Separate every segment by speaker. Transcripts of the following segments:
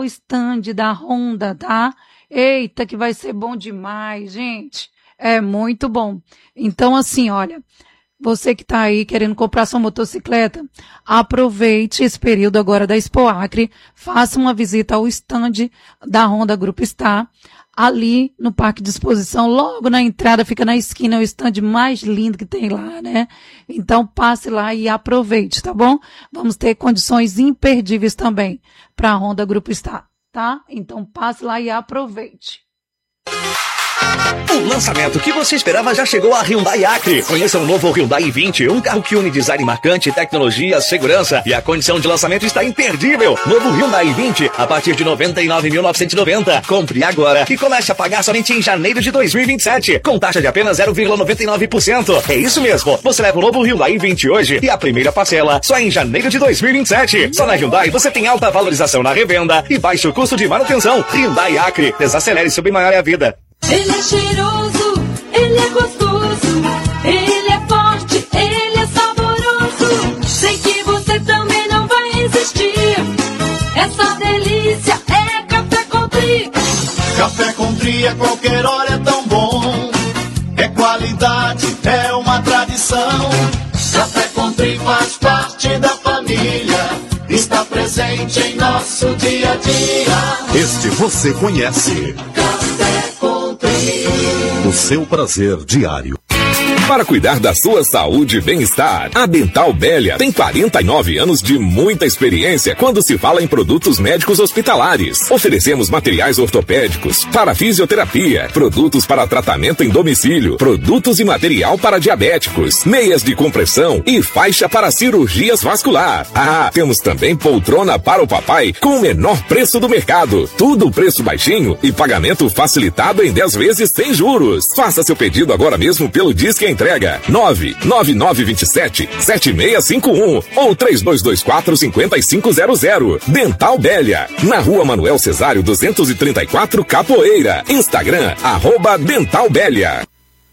Speaker 1: o stand da Honda, tá? Eita, que vai ser bom demais, gente. É muito bom. Então, assim, olha, você que está aí querendo comprar sua motocicleta, aproveite esse período agora da Expo Acre, faça uma visita ao stand da Honda Grupo Star, ali no Parque de Exposição, logo na entrada, fica na esquina, é o stand mais lindo que tem lá, né? Então passe lá e aproveite, tá bom? Vamos ter condições imperdíveis também para a Honda Grupo Star, tá? Então passe lá e aproveite.
Speaker 2: O lançamento que você esperava já chegou a Hyundai Acre. Conheça o novo Hyundai i20, um carro que une design marcante, tecnologia, segurança, e a condição de lançamento está imperdível. Novo Hyundai i20 a partir de R$ 99.990. Compre agora e comece a pagar somente em janeiro de 2027, com taxa de apenas 0,99%. É isso mesmo. Você leva o novo Hyundai i20 hoje e a primeira parcela só em janeiro de 2027. Só na Hyundai você tem alta valorização na revenda e baixo custo de manutenção. Hyundai Acre. Desacelere seu bem maior é a vida.
Speaker 3: Ele é cheiroso, ele é gostoso, ele é forte, ele é saboroso. Sei que você também não vai resistir. Essa delícia é Café Country.
Speaker 4: Café Country a qualquer hora é tão bom. É qualidade, é uma tradição. Café Country faz parte da família. Está presente em nosso dia a dia.
Speaker 5: Este você conhece.
Speaker 4: Café Country.
Speaker 5: O seu prazer diário.
Speaker 6: Para cuidar da sua saúde e bem-estar, a Dental Bélia tem 49 anos de muita experiência quando se fala em produtos médicos hospitalares. Oferecemos materiais ortopédicos para fisioterapia, produtos para tratamento em domicílio, produtos e material para diabéticos, meias de compressão e faixa para cirurgias vascular. Ah, temos também poltrona para o papai com o menor preço do mercado. Tudo preço baixinho e pagamento facilitado em 10 vezes sem juros. Faça seu pedido agora mesmo pelo Disque Entrega 99927-7651 ou 3224-5500. Dental Bélia, na Rua Manuel Cesário 234 Capoeira. Instagram, @Dental Bélia.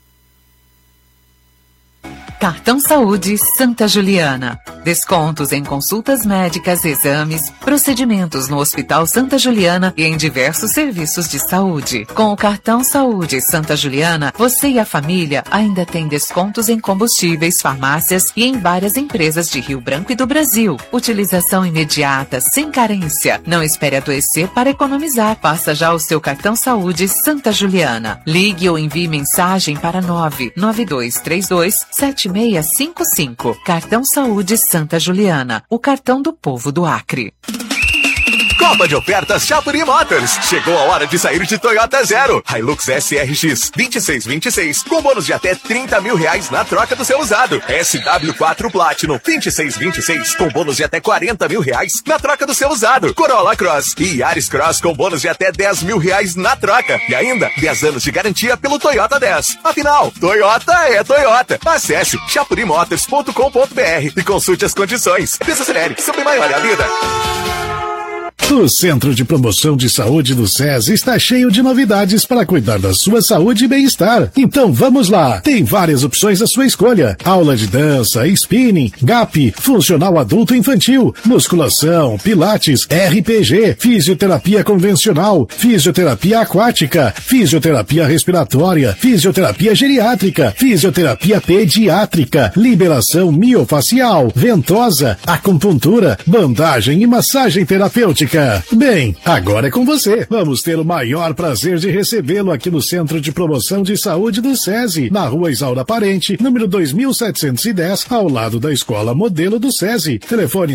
Speaker 7: Cartão Saúde Santa Juliana. Descontos em consultas médicas, exames, procedimentos no Hospital Santa Juliana e em diversos serviços de saúde. Com o Cartão Saúde Santa Juliana, você e a família ainda têm descontos em combustíveis, farmácias e em várias empresas de Rio Branco e do Brasil. Utilização imediata, sem carência. Não espere adoecer para economizar. Faça já o seu Cartão Saúde Santa Juliana. Ligue ou envie mensagem para 992327655. Cartão Saúde Santa Juliana, o cartão do povo do Acre.
Speaker 2: Copa de ofertas Chapuri Motors. Chegou a hora de sair de Toyota Zero. Hilux SRX 2626 com bônus de até R$30 mil na troca do seu usado. SW4 Platinum 2626 com bônus de até R$40 mil na troca do seu usado. Corolla Cross e Yaris Cross com bônus de até R$10 mil na troca. E ainda 10 anos de garantia pelo Toyota 10. Afinal, Toyota é Toyota. Acesse chapurimotors.com.br e consulte as condições. Desacelere, seu bem maior é a vida.
Speaker 8: O Centro de Promoção de Saúde do SESI está cheio de novidades para cuidar da sua saúde e bem-estar. Então vamos lá! Tem várias opções à sua escolha. Aula de dança, spinning, GAP, funcional adulto e infantil, musculação, pilates, RPG, fisioterapia convencional, fisioterapia aquática, fisioterapia respiratória, fisioterapia geriátrica, fisioterapia pediátrica, liberação miofacial, ventosa, acupuntura, bandagem e massagem terapêutica. Bem, agora é com você. Vamos ter o maior prazer de recebê-lo aqui no Centro de Promoção de Saúde do SESI, na Rua Isaura Parente, número 2710, ao lado da Escola Modelo do SESI. Telefone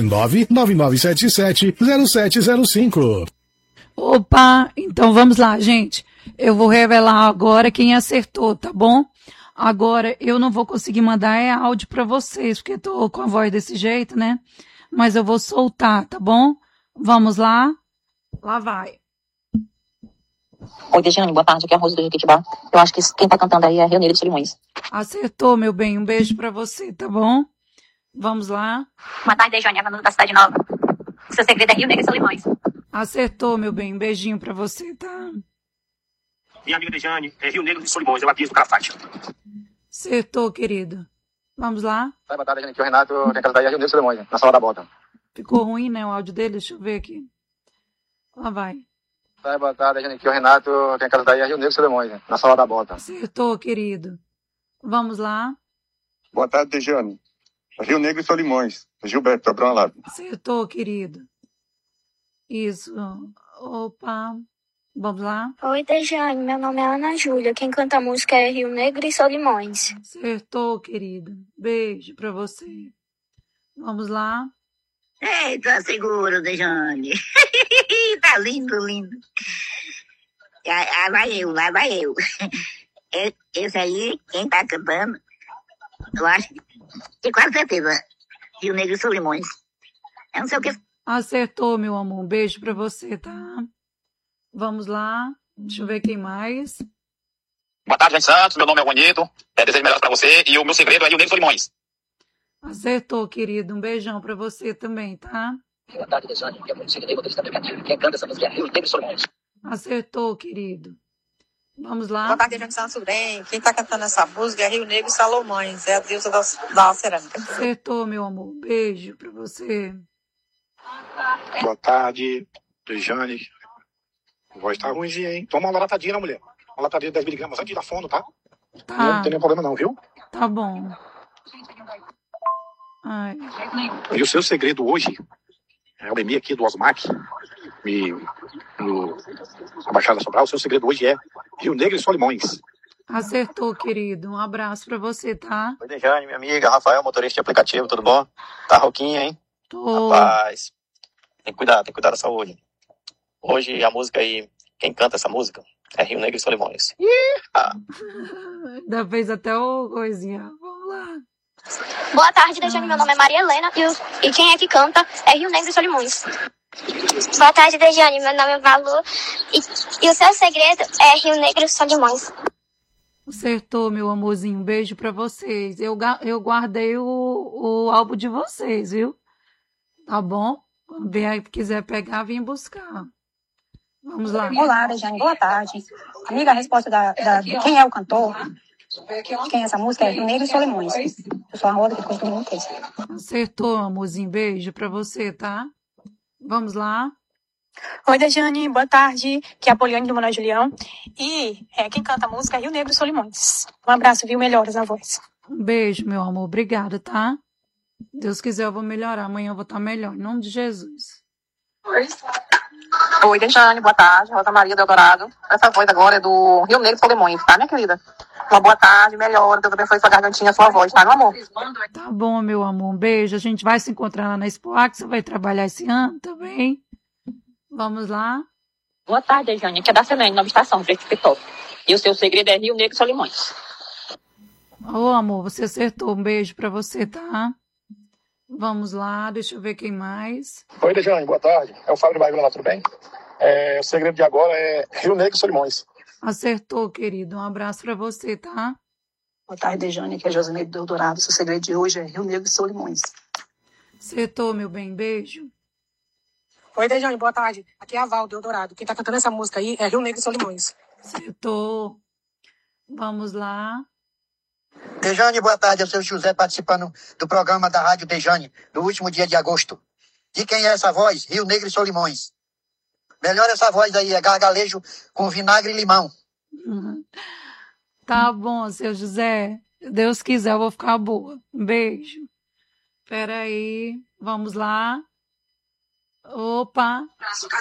Speaker 8: 99977-0705.
Speaker 1: Opa, então vamos lá, gente. Eu vou revelar agora quem acertou, tá bom? Agora, eu não vou conseguir mandar áudio pra vocês, porque tô com a voz desse jeito, né? Mas eu vou soltar, tá bom? Vamos lá? Lá vai.
Speaker 9: Oi, Dejane, boa tarde, aqui é a Rosa do Jequitibá. Eu acho que quem tá cantando aí é a Rio Negro de Solimões.
Speaker 1: Acertou, meu bem. Um beijo pra você, tá bom? Vamos lá.
Speaker 9: Boa tarde, Dejane, a Vanessa da Cidade Nova. O seu segredo é Rio Negro de Solimões.
Speaker 1: Acertou, meu bem. Um beijinho pra você, tá?
Speaker 10: Minha amiga Dejane, é Rio Negro de Solimões, eu aqui do Calafate.
Speaker 1: Acertou, querido. Vamos lá?
Speaker 11: Boa tarde, gente. Aqui é o Renato, tem casa daí, é Rio Negro de Solimões, na Sala da Bota.
Speaker 1: Ficou ruim, né, o áudio dele? Deixa eu ver aqui. Lá vai.
Speaker 11: Boa tarde, gente. Aqui é o Renato, tem a casa daí, é Rio Negro Solimões, né? Na Sala da Bota.
Speaker 1: Acertou, querido. Vamos lá.
Speaker 12: Boa tarde, Dejane. Rio Negro e Solimões. Gilberto, Abrão Alado.
Speaker 1: Acertou, querido. Isso. Opa. Vamos lá.
Speaker 13: Oi, Dejane. Meu nome é Ana Júlia. Quem canta a música é Rio Negro e Solimões.
Speaker 1: Acertou, querido. Beijo pra você. Vamos lá.
Speaker 14: Eita, seguro, Dejane. Tá lindo, lindo. Lá vai eu. Esse aí, quem tá cantando, eu acho que quase certeza, Rio Negro e Solimões. Eu não sei o que.
Speaker 1: Acertou, meu amor. Um beijo pra você, tá? Vamos lá. Deixa eu ver quem mais.
Speaker 15: Boa tarde, Jane Santos. Meu nome é Juanito. Desejo melhores pra você. E o meu segredo é Rio Negro e Solimões.
Speaker 1: Acertou, querido. Um beijão pra você também, tá?
Speaker 16: Boa tarde, Dejane. Eu não sei motorista aplicativo. Quem canta essa música é Rio Negro e Solimões.
Speaker 1: Acertou, querido. Vamos lá.
Speaker 17: Boa tarde, Dejane Santos, tudo bem? Quem tá cantando essa música é Rio Negro e Solimões. É a deusa da cerâmica.
Speaker 1: Acertou, meu amor. Beijo pra você.
Speaker 18: Boa tarde, Dejane. A voz tá ruimzinha, hein? Toma uma latadinha, mulher. Uma latadinha de 10 miligramas antes da fono, tá?
Speaker 1: Tá.
Speaker 18: Não tem nenhum problema não, viu?
Speaker 1: Tá bom. Ai.
Speaker 18: E o seu segredo hoje é o Emi aqui do Osmac, na Baixada Sobral. O seu segredo hoje é Rio Negro e Solimões.
Speaker 1: Acertou, querido. Um abraço pra você, tá?
Speaker 11: Oi, Dejane, minha amiga. Rafael, motorista de aplicativo, tudo bom? Tá rouquinha, hein?
Speaker 1: Tô.
Speaker 11: Rapaz, tem que cuidar da saúde. Hoje a música aí, quem canta essa música é Rio Negro e Solimões.
Speaker 1: Ainda fez até o coisinha. Vamos lá.
Speaker 13: Boa tarde, Dejane. Meu nome é Maria Helena. E quem é que canta é Rio Negro e Solimões. Boa tarde, Dejane. Meu nome é Valu. E o seu segredo é Rio Negro e Solimões.
Speaker 1: Acertou, meu amorzinho. Um beijo pra vocês. Eu guardei o álbum de vocês, viu? Tá bom? Quando quiser pegar, vem buscar. Vamos lá.
Speaker 19: Olá, Dejane. Boa tarde. Amiga, a resposta de quem é o cantor, quem é essa música é Rio Negro e Solimões. Eu sou a Roda, que costumo muito isso.
Speaker 1: Acertou, amorzinho. Beijo pra você, tá? Vamos lá.
Speaker 19: Oi, Dejane. Boa tarde. Aqui é a Poliane do Manoel Julião. E quem canta a música é Rio Negro e Solimões. Um abraço, viu? Melhoras na voz.
Speaker 1: Um beijo, meu amor. Obrigada, tá? Deus quiser, eu vou melhorar. Amanhã eu vou estar melhor. Em nome de Jesus.
Speaker 17: Oi, Dejane. Boa tarde. Rosa Maria do Eldorado. Essa voz agora é do Rio Negro e Solimões, tá, minha querida? Uma boa tarde, melhora. Deus abençoe sua gargantinha, sua voz, tá, meu amor?
Speaker 1: Tá bom, meu amor. Um beijo. A gente vai se encontrar lá na Expoac. Você vai trabalhar esse ano também. Vamos lá.
Speaker 9: Boa tarde, Dejane. Aqui é da Selene, Nova Estação, Precipitó. E o seu segredo é Rio Negro e Solimões.
Speaker 1: Ô, amor, você acertou. Um beijo pra você, tá? Vamos lá. Deixa eu ver quem mais.
Speaker 18: Oi, Dejane. Boa tarde. É o Fábio Bairro lá, tudo bem? O segredo de agora é Rio Negro e Solimões.
Speaker 1: Acertou, querido. Um abraço pra você, tá?
Speaker 19: Boa tarde, Dejane. Aqui é Josineide do Eldorado. Seu segredo de hoje é Rio Negro e Solimões.
Speaker 1: Acertou, meu bem. Beijo.
Speaker 19: Oi, Dejane. Boa tarde. Aqui é a Val do Eldorado. Quem tá cantando essa música aí é Rio Negro e Solimões.
Speaker 1: Acertou. Vamos lá.
Speaker 20: Dejane, boa tarde. Eu sou o José, participando do programa da Rádio Dejane, no último dia de agosto. De quem é essa voz? Rio Negro e Solimões. Melhor essa voz aí, é gargalejo com vinagre e limão.
Speaker 1: Tá bom, seu José. Se Deus quiser, eu vou ficar boa. Um beijo. Peraí. Vamos lá. Opa.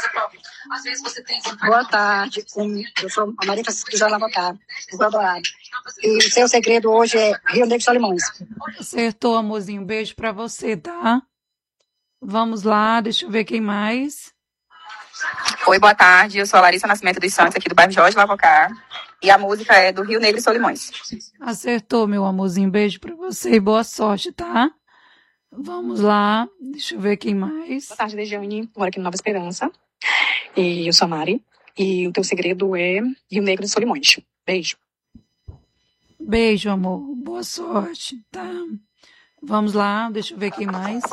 Speaker 19: Boa tarde. Eu sou a Maria Francisca de Jorge Lavocar, do Eldorado. E o seu segredo hoje é Rio Negro e Solimões.
Speaker 1: Acertou, amorzinho. Um beijo pra você, tá? Vamos lá. Deixa eu ver quem mais.
Speaker 17: Oi, boa tarde. Eu sou a Larissa Nascimento dos Santos, aqui do bairro Jorge Lavocar. E a música é do Rio Negro e Solimões.
Speaker 1: Acertou, meu amorzinho. Beijo pra você e boa sorte, tá? Vamos lá. Deixa eu ver quem mais.
Speaker 19: Boa tarde, Dejane. Moro aqui no Nova Esperança. E eu sou a Mari. E o teu segredo é Rio Negro e Solimões. Beijo.
Speaker 1: Beijo, amor. Boa sorte, tá? Vamos lá. Deixa eu ver quem mais.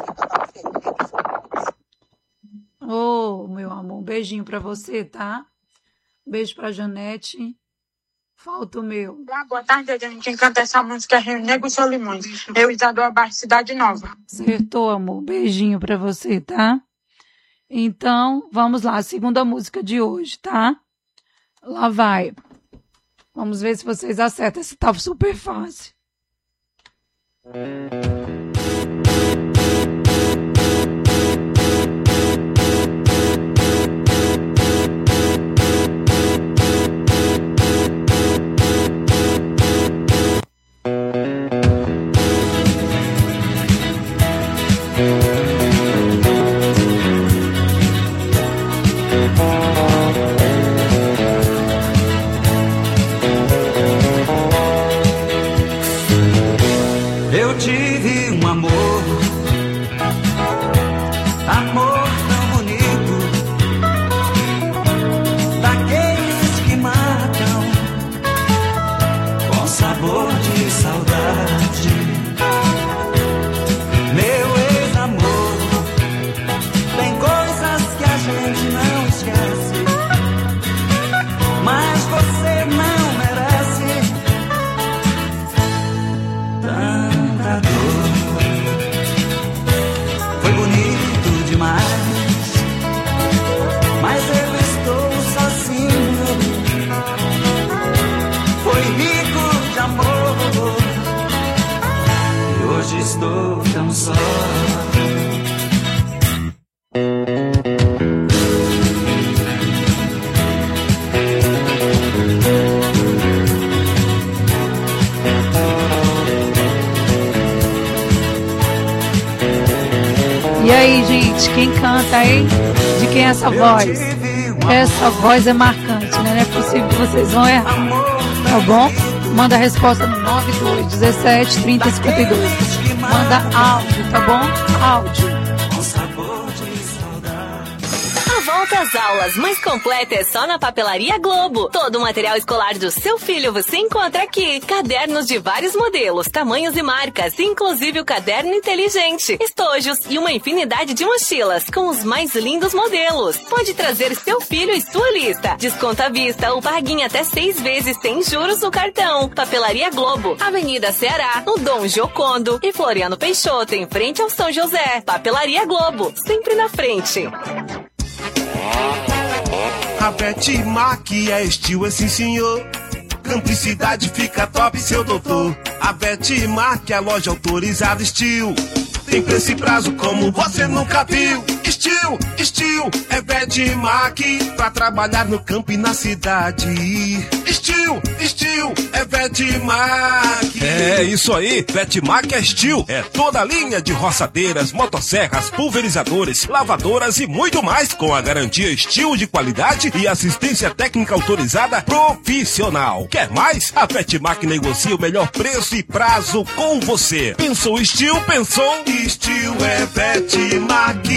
Speaker 1: Ô, meu amor, um beijinho pra você, tá? Beijo pra Janete. Falta o meu.
Speaker 19: Boa tarde, Dejane. Quem canta essa música é Rio Negro e Solimões. Eu, Isadora Baixo, Cidade Nova.
Speaker 1: Acertou, amor. Beijinho pra você, tá? Então, vamos lá, a segunda música de hoje, tá? Lá vai. Vamos ver se vocês acertam. Essa tá super fácil.
Speaker 21: Eu tive um amor tão bonito, daqueles que matam com sabor de saudade. Meu ex-amor, tem coisas que a gente não esquece, mas você não merece tanta dor. Foi bonito demais, mas eu estou sozinho. Foi rico de amor e hoje estou tão só.
Speaker 1: E aí, gente, quem canta, hein? De quem é essa voz? Essa voz é marcante, né? Não é possível que vocês vão errar. Tá bom? Manda a resposta no 92 17 30 52. Manda áudio, tá bom? Áudio.
Speaker 22: Volta às aulas mais completa é só na Papelaria Globo. Todo o material escolar do seu filho você encontra aqui. Cadernos de vários modelos, tamanhos e marcas, inclusive o caderno inteligente, estojos e uma infinidade de mochilas com os mais lindos modelos. Pode trazer seu filho e sua lista. Desconto à vista ou pague em até 6 vezes sem juros no cartão. Papelaria Globo, Avenida Ceará, no Dom Giocondo e Floriano Peixoto, em frente ao São José. Papelaria Globo, sempre na frente.
Speaker 23: A Betmac é estilo, é sim senhor. Cumplicidade fica top, seu doutor. A Betmac é a loja autorizada estilo. Tem preço e prazo como você nunca viu. Estilo, é Betmac. Pra trabalhar no campo e na cidade. Estilo, é Betmac.
Speaker 24: É isso aí, Betmac é estilo. É toda a linha de roçadeiras, motosserras, pulverizadores, lavadoras e muito mais, com a garantia estilo de qualidade e assistência técnica autorizada profissional. Quer mais? A Betmac negocia o melhor preço e prazo com você. Pensou estilo, pensou?
Speaker 23: Estilo é Betmac.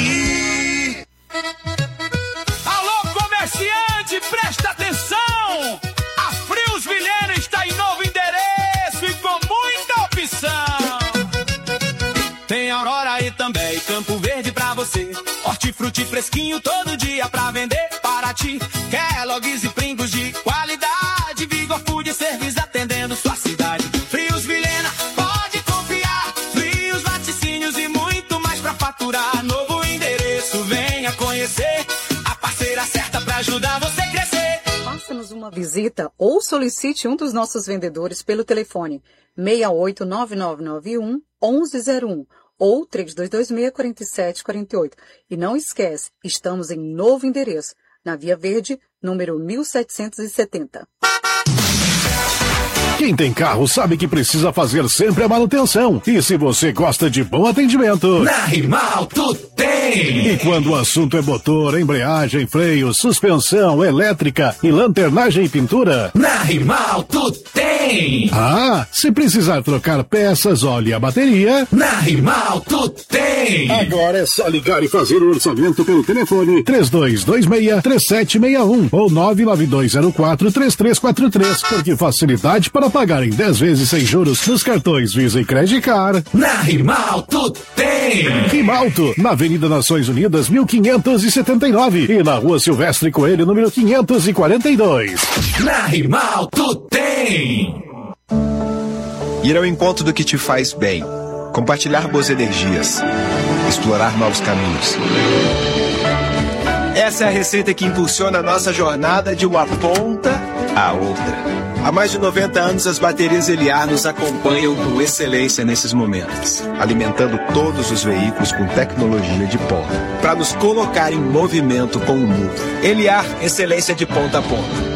Speaker 25: Alô, comerciante, presta atenção! A Frios Vilhena está em novo endereço e com muita opção. Tem Aurora e também Campo Verde pra você. Hortifruti fresquinho todo dia pra vender para ti. Kellogg's e Pringles de qualidade. Vigor Food Serviço atendendo sua cidade. Frios Vilhena, pode confiar. Frios, laticínios e muito mais pra faturar. Novo endereço, venha conhecer. A parceira certa pra ajudar você a crescer.
Speaker 26: Faça-nos uma visita ou solicite um dos nossos vendedores pelo telefone 689991 1101 ou 3226-4748. E não esquece, estamos em novo endereço, na Via Verde, número 1770.
Speaker 8: Quem tem carro sabe que precisa fazer sempre a manutenção. E se você gosta de bom atendimento,
Speaker 21: na Rimalto tem!
Speaker 8: E quando o assunto é motor, embreagem, freio, suspensão, elétrica e lanternagem e pintura,
Speaker 21: na Rimalto tem!
Speaker 8: Ah, se precisar trocar peças, óleo e a bateria,
Speaker 21: na Rimalto tem!
Speaker 8: Agora é só ligar e fazer o orçamento pelo telefone 3226-3761 ou 99204-3343, porque facilidade para pagar em 10 vezes sem juros nos cartões Visa e Credit Card.
Speaker 21: Na Rimalto tem!
Speaker 8: Rimalto, na Avenida Nações Unidas, 1579 e na Rua Silvestre Coelho, número 542.
Speaker 21: Na Rimalto tem!
Speaker 27: Ir ao encontro do que te faz bem, compartilhar boas energias, explorar novos caminhos. Essa é a receita que impulsiona a nossa jornada de uma ponta à outra. Há mais de 90 anos, as baterias Eliar nos acompanham com excelência nesses momentos, alimentando todos os veículos com tecnologia de ponta, para nos colocar em movimento com o mundo. Eliar, excelência de ponta a ponta.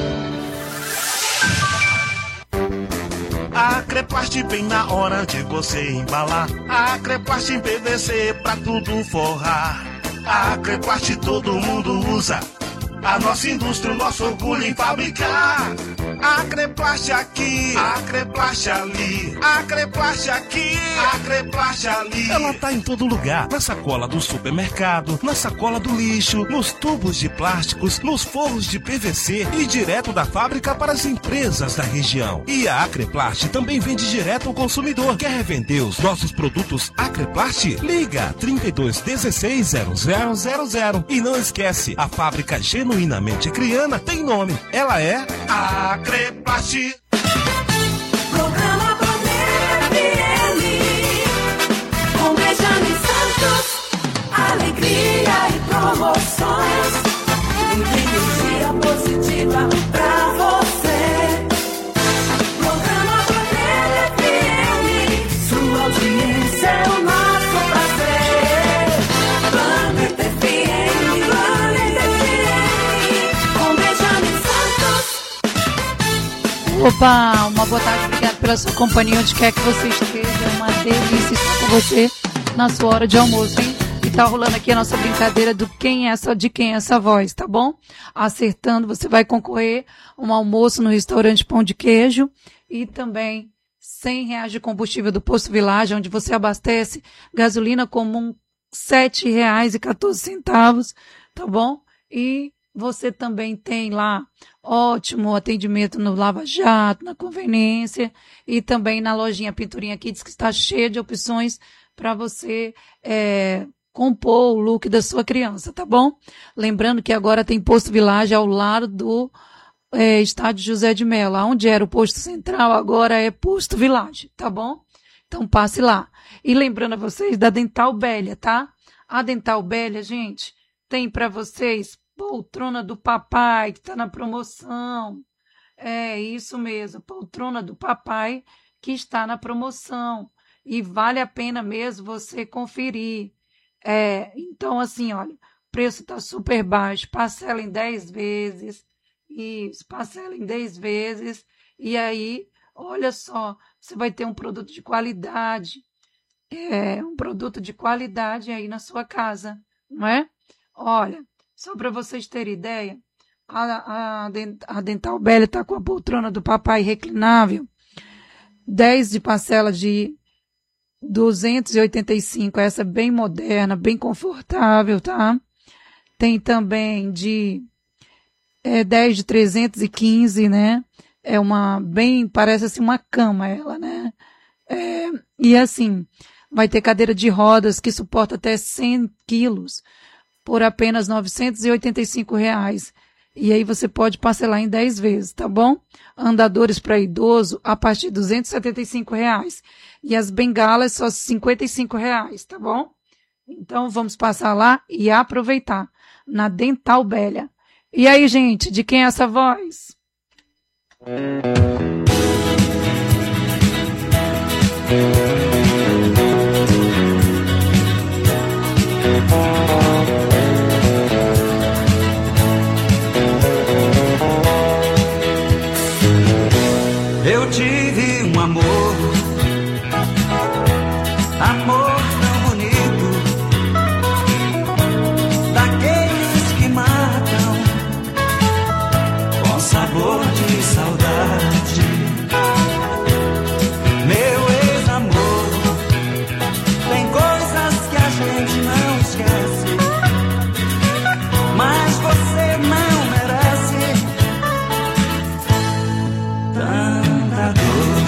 Speaker 23: A Creplast vem na hora de você embalar. A Creplast em PVC pra tudo forrar. A Creplast todo mundo usa. A nossa indústria, o nosso orgulho em fabricar. A Creplast aqui, a Creplast ali. A Creplast aqui, a Creplast ali.
Speaker 24: Ela tá em todo lugar. Na sacola do supermercado, na sacola do lixo, nos tubos de plásticos, nos forros de PVC e direto da fábrica para as empresas da região. E a Acreplast também vende direto ao consumidor. Quer revender os nossos produtos Acreplast? Liga 32 16 0000. E não esquece, a fábrica genuinamente criana tem nome. Ela é Acreplast.
Speaker 21: Programa Bandeira FM, com Benjamin Santos, alegria e promoções, energia positiva pra você. Programa Bandeira FM, sua audiência é o nosso prazer. Bandeira FM, com Benjamin Santos.
Speaker 1: Opa, uma boa tarde, obrigado pela sua companhia, onde quer que você esteja, é uma delícia estar com você na sua hora de almoço, hein? E tá rolando aqui a nossa brincadeira do de quem é essa voz, tá bom? Acertando, você vai concorrer a um almoço no restaurante Pão de Queijo e também R$100 de combustível do Posto Village, onde você abastece gasolina comum R$7,14, tá bom? E você também tem lá ótimo atendimento no Lava Jato, na conveniência e também na lojinha Pinturinha Kids, que está cheia de opções para você compor o look da sua criança, tá bom? Lembrando que agora tem Posto Village ao lado do estádio José de Mello. Onde era o posto central, agora é Posto Village, tá bom? Então passe lá. E lembrando a vocês da Dental Bélia, tá? A Dental Bélia, gente, tem para vocês poltrona do papai, que está na promoção. É isso mesmo, poltrona do papai, que está na promoção. E vale a pena mesmo você conferir. Então, assim, olha, o preço está super baixo, parcela em 10 vezes. Isso, parcela em 10 vezes. E aí, olha só, você vai ter um produto de qualidade. Um produto de qualidade aí na sua casa, não é? Olha, só para vocês terem ideia, a Dental Bélia está com a poltrona do papai reclinável, 10 de parcela de 285, essa bem moderna, bem confortável, tá? Tem também de 10 de 315, né? Parece assim uma cama ela, né? E assim, vai ter cadeira de rodas que suporta até 100 quilos, por apenas R$985. E aí você pode parcelar em 10 vezes, tá bom? Andadores para idoso a partir de R$275. E as bengalas só R$55, tá bom? Então vamos passar lá e aproveitar na Dental Bélia. E aí, gente, de quem é essa voz?
Speaker 21: Eu tive um amor tão bonito, daqueles que matam com sabor de saudade. Meu ex-amor, tem coisas que a gente não esquece, mas você não merece tanta dor.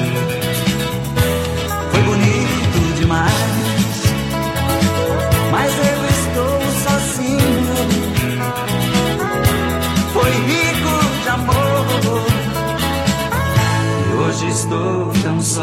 Speaker 21: Foi bonito demais, mas eu estou sozinho. Foi rico de amor, e hoje estou tão só.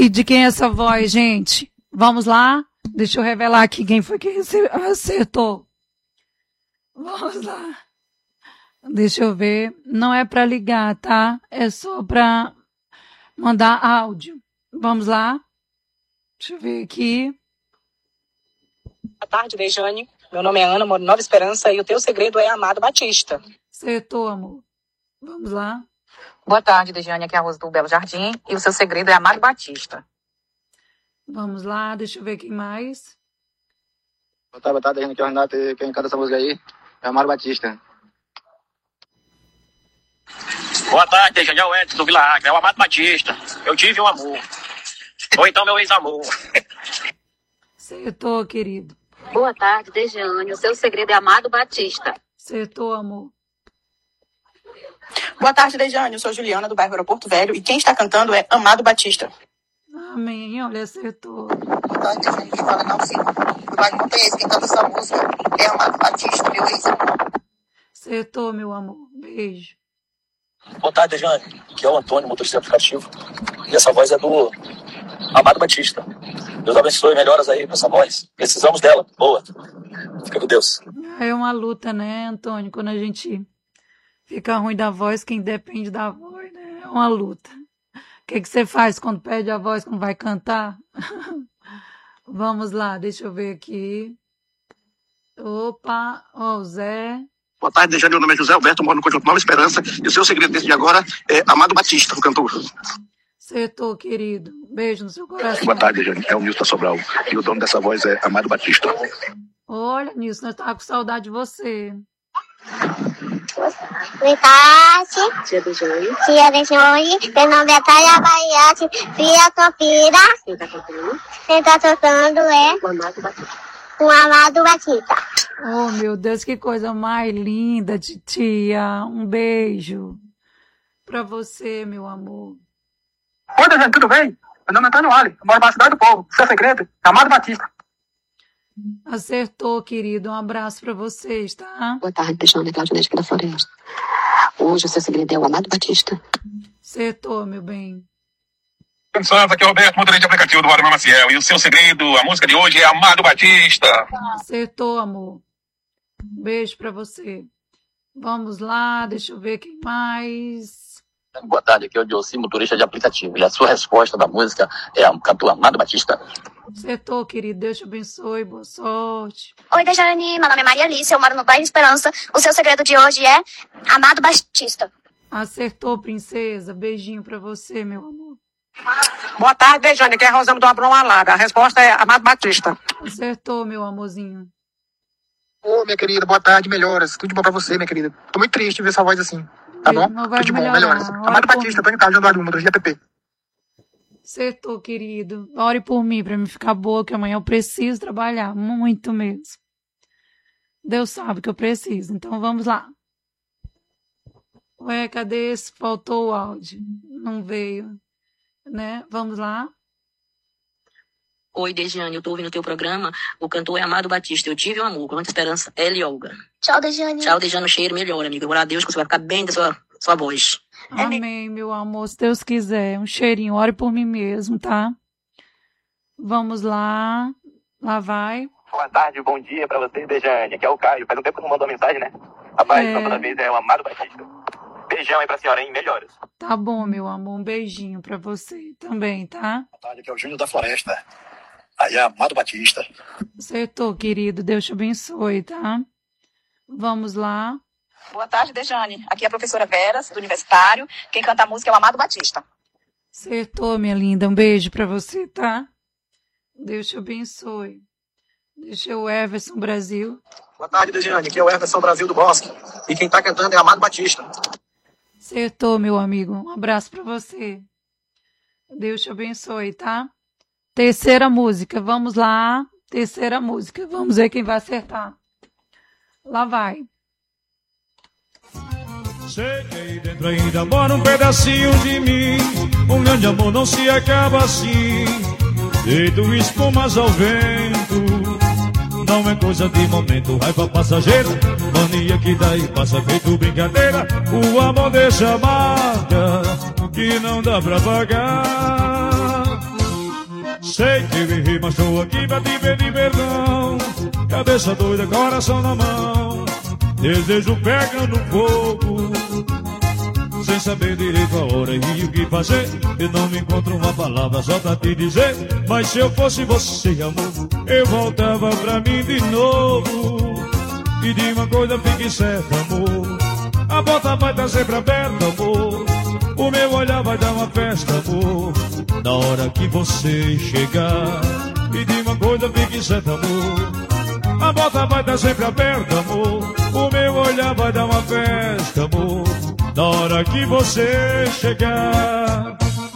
Speaker 1: E de quem é essa voz, gente? Vamos lá? Deixa eu revelar aqui quem foi que acertou. Vamos lá. Deixa eu ver. Não é para ligar, tá? É só para mandar áudio. Vamos lá? Deixa eu ver aqui.
Speaker 2: Boa tarde, Dejane. Meu nome é Ana, moro em Nova Esperança e o teu segredo é Amado Batista.
Speaker 1: Acertou, amor. Vamos lá.
Speaker 17: Boa tarde, Dejane. Aqui é a Rosa do Belo Jardim e o seu segredo é Amado Batista.
Speaker 1: Vamos lá, deixa eu ver quem mais.
Speaker 3: Boa tarde, Dejane. Aqui é o Renato e quem canta essa música aí é Amado Batista.
Speaker 15: Boa tarde, Dejane. É o Edson do Vila Acre, é o Amado Batista. Eu tive um amor. Ou então meu ex-amor.
Speaker 1: Acertou, querido.
Speaker 4: Boa tarde, Dejane. O seu segredo é Amado Batista.
Speaker 1: Acertou, amor.
Speaker 2: Boa tarde, Dejane. Eu sou Juliana, do bairro Aeroporto Velho, e quem está cantando é Amado Batista.
Speaker 1: Amém. Olha, acertou.
Speaker 20: Boa tarde, Dejane. Quem fala não, sim. Do bairro Montanhês, quem canta essa música é Amado Batista, meu ex-amor.
Speaker 1: Acertou, meu amor. Beijo.
Speaker 11: Boa tarde, Dejane. Aqui é o Antônio, motorista de aplicativo. E essa voz é do Amado Batista. Deus abençoe, melhoras aí pra essa voz. Precisamos dela. Boa. Fica com Deus.
Speaker 1: É uma luta, né, Antônio? Quando a gente fica ruim da voz, quem depende da voz, né? É uma luta. O que você faz quando perde a voz, quando vai cantar? Vamos lá, deixa eu ver aqui. Opa, ó, o Zé.
Speaker 15: Boa tarde, Dejane. Meu nome é José Alberto, moro no Conjunto Nova Esperança. E o seu segredo desse de agora é Amado Batista, o cantor.
Speaker 1: Acertou, querido. Beijo no seu coração.
Speaker 15: Boa tarde, Dejane. É o Nilson Sobral. E o dono dessa voz é Amado Batista.
Speaker 1: Olha, Nilson, nós estávamos com saudade de você.
Speaker 13: Boa tarde. Tia Dejane. Tia Dejane. Meu nome é Thalia Baiate. Filha Topira.
Speaker 4: Quem tá cantando?
Speaker 13: Quem tá tocando é
Speaker 4: O Amado Batista.
Speaker 13: o Amado Batista.
Speaker 1: Oh, meu Deus, que coisa mais linda, titia. Um beijo pra você, meu amor.
Speaker 5: Oi, Dejane, tudo bem? Meu nome é Antônio Ali, eu moro na Cidade do Povo. Seu segredo é Amado Batista.
Speaker 1: Acertou, querido. Um abraço pra vocês, tá?
Speaker 4: Boa tarde, Dejane. Cláudia Neto aqui da Floresta. Hoje o seu segredo é o Amado Batista.
Speaker 1: Acertou, meu bem.
Speaker 15: Santos, aqui é o Roberto, motorista de aplicativo do Vale Maciel. E o seu segredo, a música de hoje é Amado Batista.
Speaker 1: Acertou, amor. Beijo pra você. Vamos lá, deixa eu ver quem mais.
Speaker 11: Boa tarde, aqui é o Dioci, motorista de aplicativo. E a sua resposta da música é o cantor Amado Batista.
Speaker 1: Acertou, querido. Deus te abençoe. Boa sorte.
Speaker 13: Oi, Dejane. Meu nome é Maria Alice. Eu moro no bairro Esperança. O seu segredo de hoje é Amado Batista.
Speaker 1: Acertou, princesa. Beijinho pra você, meu amor.
Speaker 2: Boa tarde, Dejane. Aqui é a Rosama do Abrão Alaga. A resposta é Amado Batista.
Speaker 1: Acertou, meu amorzinho.
Speaker 5: Ô, minha querida, boa tarde, melhoras. Tudo de bom pra você, minha querida. Tô muito triste de ver sua voz assim. Tá bom?
Speaker 1: Não vai
Speaker 5: Tudo de bom,
Speaker 1: melhorar.
Speaker 5: melhoras. Amado Batista, tô em casa, Januário, motorista de app.
Speaker 1: Acertou, querido. Ore por mim, pra me ficar boa, que amanhã eu preciso trabalhar. Muito mesmo. Deus sabe que eu preciso. Então, vamos lá. Ué, cadê esse? Faltou o áudio. Não veio. Né? Vamos lá.
Speaker 4: Oi, Dejane. Eu tô ouvindo o teu programa. O cantor é Amado Batista. Eu tive um amor. Com muita esperança. Eli Olga.
Speaker 13: Tchau, Dejane.
Speaker 4: Tchau, Dejane. O cheiro melhor, amiga. Orar a Deus que você vai ficar bem da sua voz.
Speaker 1: Amém, meu amor. Se Deus quiser. Um cheirinho. Ore por mim mesmo, tá? Vamos lá. Lá vai.
Speaker 11: Boa tarde, bom dia pra você, Dejane. Aqui é o Caio. Faz um tempo que não mandou mensagem, né? Rapaz, toda vez é o Amado Batista. Beijão aí pra senhora, hein? Melhoras.
Speaker 1: Tá bom, meu amor. Um beijinho pra você também, tá?
Speaker 3: Boa tarde, aqui é o Júnior da Floresta. Aí é Amado Batista.
Speaker 1: Acertou, querido. Deus te abençoe, tá? Vamos lá.
Speaker 2: Boa tarde, Dejane. Aqui é a professora Veras, do Universitário. Quem canta a música é o Amado Batista.
Speaker 1: Acertou, minha linda. Um beijo pra você, tá? Deus te abençoe. Deixa o Everson Brasil.
Speaker 3: Boa tarde, Dejane. Aqui é o Everson Brasil do Bosque. E quem tá cantando é Amado Batista.
Speaker 1: Acertou, meu amigo. Um abraço pra você. Deus te abençoe, tá? Terceira música. Vamos lá. Terceira música. Vamos ver quem vai acertar. Lá vai.
Speaker 21: Sei que aí dentro ainda mora um pedacinho de mim. Um grande amor não se acaba assim. Feito espumas ao vento. Não é coisa de momento, raiva passageira. Mania que daí passa feito brincadeira. O amor deixa marca que não dá pra pagar. Sei que me ri, mas tô aqui pra te pedir perdão. Cabeça doida, coração na mão, desejo pegando fogo, sem saber direito a hora e o que fazer. Eu não me encontro uma palavra só pra te dizer, mas se eu fosse você, amor, eu voltava pra mim de novo. E de uma coisa fique certa, amor, a porta vai estar sempre aberta, amor. O meu olhar vai dar uma festa, amor, na hora que você chegar. E de uma coisa fique certa, amor, a porta vai estar sempre aberta, amor. O meu olhar vai dar uma festa, amor, na hora que você chegar.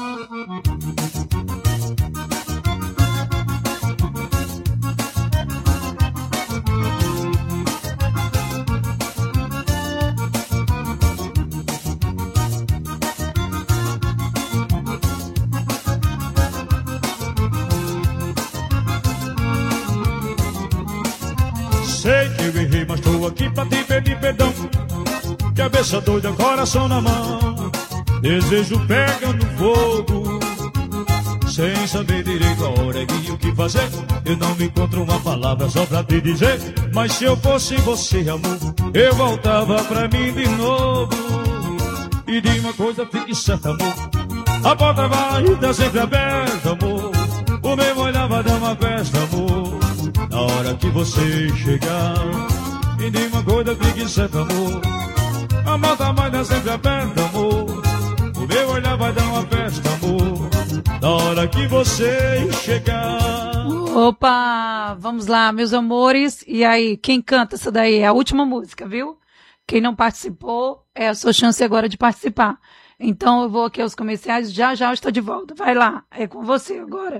Speaker 21: Sei que eu errei, mas tô aqui pra te pedir perdão. Cabeça doida, coração na mão, desejo pegando fogo, sem saber direito a hora e o que fazer. Eu não me encontro uma palavra só pra te dizer, mas se eu fosse você, amor, eu voltava pra mim de novo. E de uma coisa fique certa, amor, a porta vai estar sempre aberta, amor. O meu olhar vai dar uma festa, amor, na hora que você chegar. E de uma coisa fique certa, amor, a porta vai estar sempre aberta, amor. O meu olhar vai dar uma festa, amor, na hora que você chegar.
Speaker 1: Opa, vamos lá, meus amores. E aí, quem canta essa daí? É a última música, viu? Quem não participou, é a sua chance agora de participar. Então eu vou aqui aos comerciais, já eu estou de volta. Vai lá, é com você agora.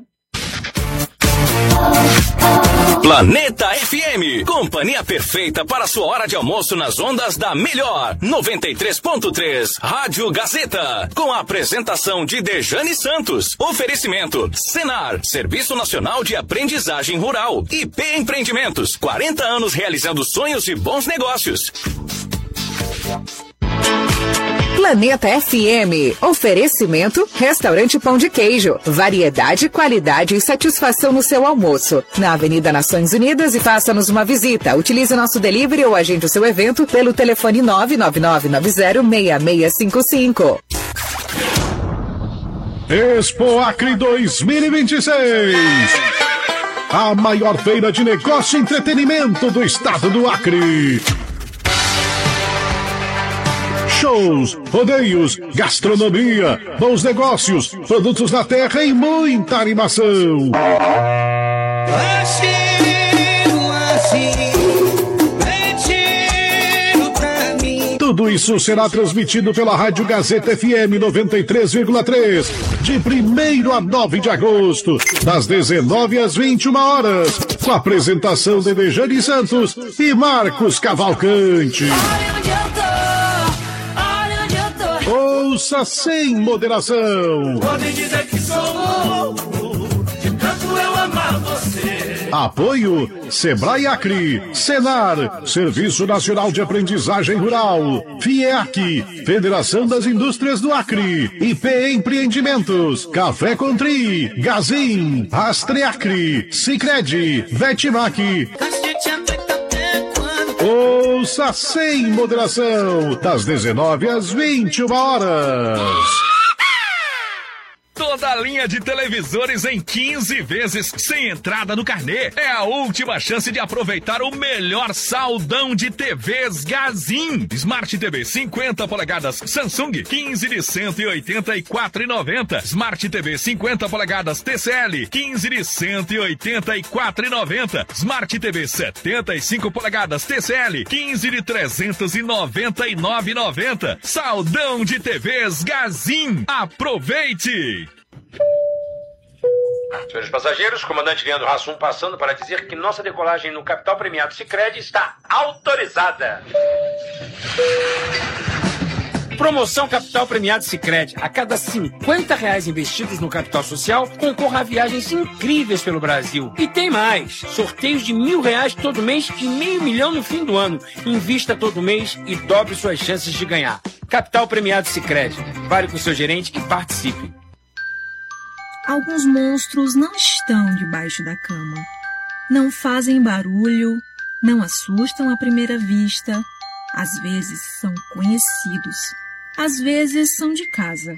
Speaker 6: Planeta FM, companhia perfeita para sua hora de almoço nas ondas da melhor 93.3 Rádio Gazeta, com a apresentação de Dejane Santos. Oferecimento Senar, Serviço Nacional de Aprendizagem Rural. IP Empreendimentos, 40 anos realizando sonhos e bons negócios.
Speaker 7: Planeta FM, oferecimento Restaurante Pão de Queijo, variedade, qualidade e satisfação no seu almoço. Na Avenida Nações Unidas, e faça-nos uma visita. Utilize nosso delivery ou agende o seu evento pelo telefone 999906655.
Speaker 8: Expo Acre 2026. A maior feira de negócio e entretenimento do estado do Acre. Shows, rodeios, gastronomia, bons negócios, produtos da terra e muita animação. Tudo isso será transmitido pela Rádio Gazeta FM 93,3, de 1º a 9 de agosto, das 19 às 21 horas, com a apresentação de Dejane Santos e Marcos Cavalcante. Ouça sem moderação.
Speaker 25: Podem dizer que sou louco, de tanto eu amar você.
Speaker 8: Apoio Sebrae Acre, Senar, Serviço Nacional de Aprendizagem Rural, FIEAC, Federação das Indústrias do Acre, IP Empreendimentos, Café Contri, Gazin, Rastreacre, Sicredi, Vetmac. Ouça sem moderação, das 19 às 21 horas.
Speaker 9: Toda a linha de televisores em 15 vezes, sem entrada no carnê. É a última chance de aproveitar o melhor saldão de TVs Gazin. Smart TV 50 polegadas Samsung, 15 de 184,90. Smart TV 50 polegadas TCL, 15 de 184,90. Smart TV 75 polegadas TCL, 15 de 399,90. Saldão de TVs Gazin. Aproveite!
Speaker 10: Senhores passageiros, comandante Leandro Hassum passando para dizer que nossa decolagem no Capital Premiado Sicredi está autorizada. Promoção Capital Premiado Sicredi. A cada R$50 investidos no capital social, concorra a viagens incríveis pelo Brasil. E tem mais. Sorteios de R$1.000 todo mês e R$500 mil no fim do ano. Invista todo mês e dobre suas chances de ganhar. Capital Premiado Sicredi. Fale com seu gerente e participe.
Speaker 12: Alguns monstros não estão debaixo da cama. Não fazem barulho, não assustam à primeira vista. Às vezes são conhecidos, às vezes são de casa.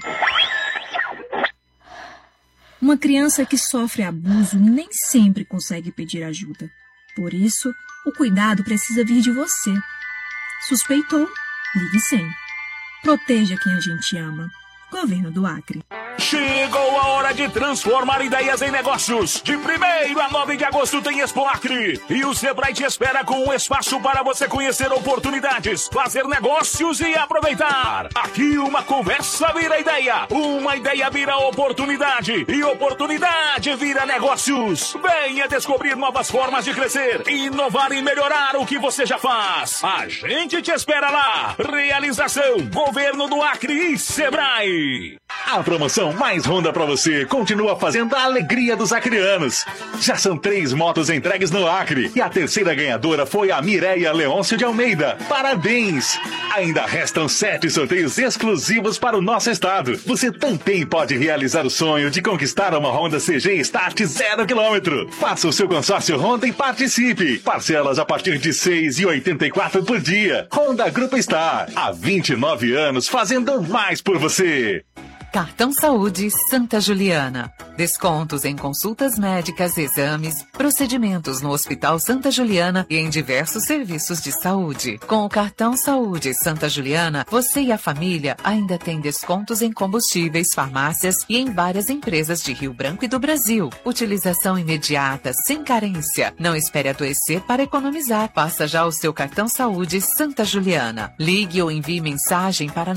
Speaker 12: Uma criança que sofre abuso nem sempre consegue pedir ajuda. Por isso, o cuidado precisa vir de você. Suspeitou? Ligue 100. Proteja quem a gente ama. Governo do Acre.
Speaker 9: Chegou a hora de transformar ideias em negócios. De 1º a 9 de agosto tem Expo Acre. E o Sebrae te espera com um espaço para você conhecer oportunidades, fazer negócios e aproveitar. Aqui uma conversa vira ideia, uma ideia vira oportunidade e oportunidade vira negócios. Venha descobrir novas formas de crescer, inovar e melhorar o que você já faz. A gente te espera lá. Realização Governo do Acre e Sebrae.
Speaker 14: A promoção Mais Honda pra você continua fazendo a alegria dos acreanos. Já são 3 motos entregues no Acre e a terceira ganhadora foi a Mireia Leôncio de Almeida. Parabéns! Ainda restam 7 sorteios exclusivos para o nosso estado. Você também pode realizar o sonho de conquistar uma Honda CG Start 0 km. Faça o seu consórcio Honda e participe. Parcelas a partir de R$ 6,84 por dia. Honda Grupo Star, há 29 anos fazendo mais por você.
Speaker 7: Cartão Saúde Santa Juliana. Descontos em consultas médicas, exames, procedimentos no Hospital Santa Juliana e em diversos serviços de saúde. Com o Cartão Saúde Santa Juliana, você e a família ainda tem descontos em combustíveis, farmácias e em várias empresas de Rio Branco e do Brasil. Utilização imediata, sem carência. Não espere adoecer para economizar. Faça já o seu Cartão Saúde Santa Juliana. Ligue ou envie mensagem para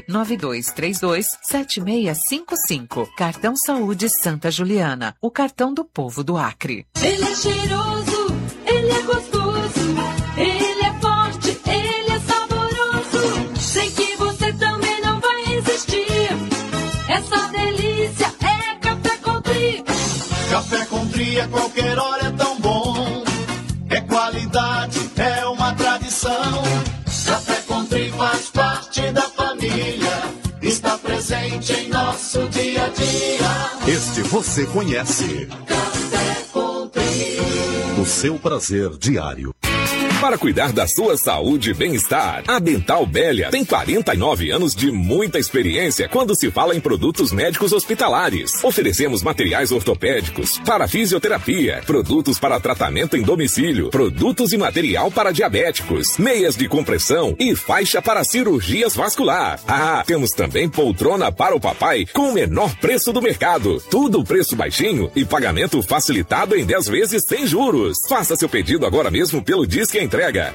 Speaker 7: 992327655. Cartão Saúde Santa Juliana, o cartão do povo do Acre.
Speaker 16: Ele é cheiroso, ele é gostoso, ele é forte, ele é saboroso. Sei que você também não vai resistir. Essa delícia é Café Country.
Speaker 18: Café Country a qualquer hora é tão bom. É qualidade, é uma tradição. Café Country faz parte da família. Está presente em nosso dia a dia.
Speaker 19: Este você conhece.
Speaker 18: Café Country.
Speaker 19: O seu prazer diário.
Speaker 6: Para cuidar da sua saúde e bem-estar, a Dental Bélia tem 49 anos de muita experiência quando se fala em produtos médicos hospitalares. Oferecemos materiais ortopédicos para fisioterapia, produtos para tratamento em domicílio, produtos e material para diabéticos, meias de compressão e faixa para cirurgias vascular. Ah, temos também poltrona para o papai com o menor preço do mercado. Tudo preço baixinho e pagamento facilitado em 10 vezes sem juros. Faça seu pedido agora mesmo pelo Disque Entrega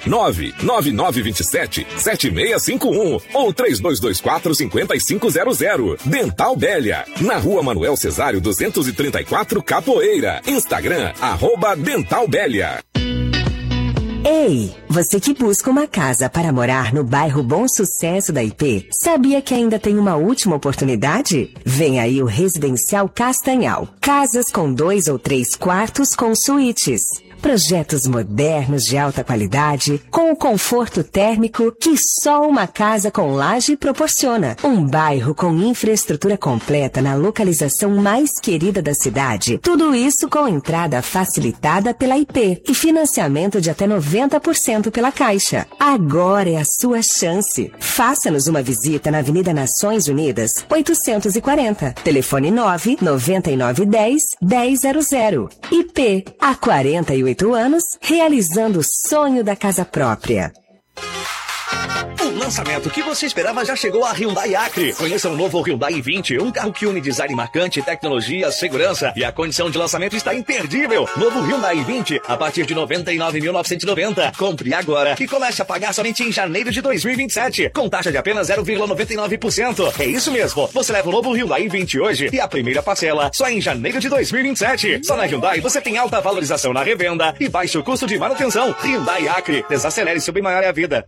Speaker 6: 99927-7651 ou 3224-5500. Dental Bélia, na Rua Manuel Cesário 234 Capoeira. Instagram, @Dental Bélia.
Speaker 22: Ei, você que busca uma casa para morar no bairro Bom Sucesso da IP, sabia que ainda tem uma última oportunidade? Vem aí o Residencial Castanhal. Casas com 2 ou 3 quartos com suítes. Projetos modernos de alta qualidade, com o conforto térmico que só uma casa com laje proporciona. Um bairro com infraestrutura completa na localização mais querida da cidade. Tudo isso com entrada facilitada pela IP e financiamento de até 90% pela Caixa. Agora é a sua chance. Faça-nos uma visita na Avenida Nações Unidas, 840. Telefone 99910-1000. IP, há 48 anos, realizando o sonho da casa própria.
Speaker 26: O lançamento que você esperava já chegou a Hyundai Acre. Conheça o novo Hyundai i20, um carro que une design marcante, tecnologia, segurança e a condição de lançamento está imperdível. Novo Hyundai i20 a partir de R$ 99.990. Compre agora e comece a pagar somente em janeiro de 2027, com taxa de apenas 0,99%. É isso mesmo, você leva o novo Hyundai i20 hoje e a primeira parcela só em janeiro de 2027. Só na Hyundai você tem alta valorização na revenda e baixo custo de manutenção. Hyundai Acre, desacelere seu bem maior é a vida.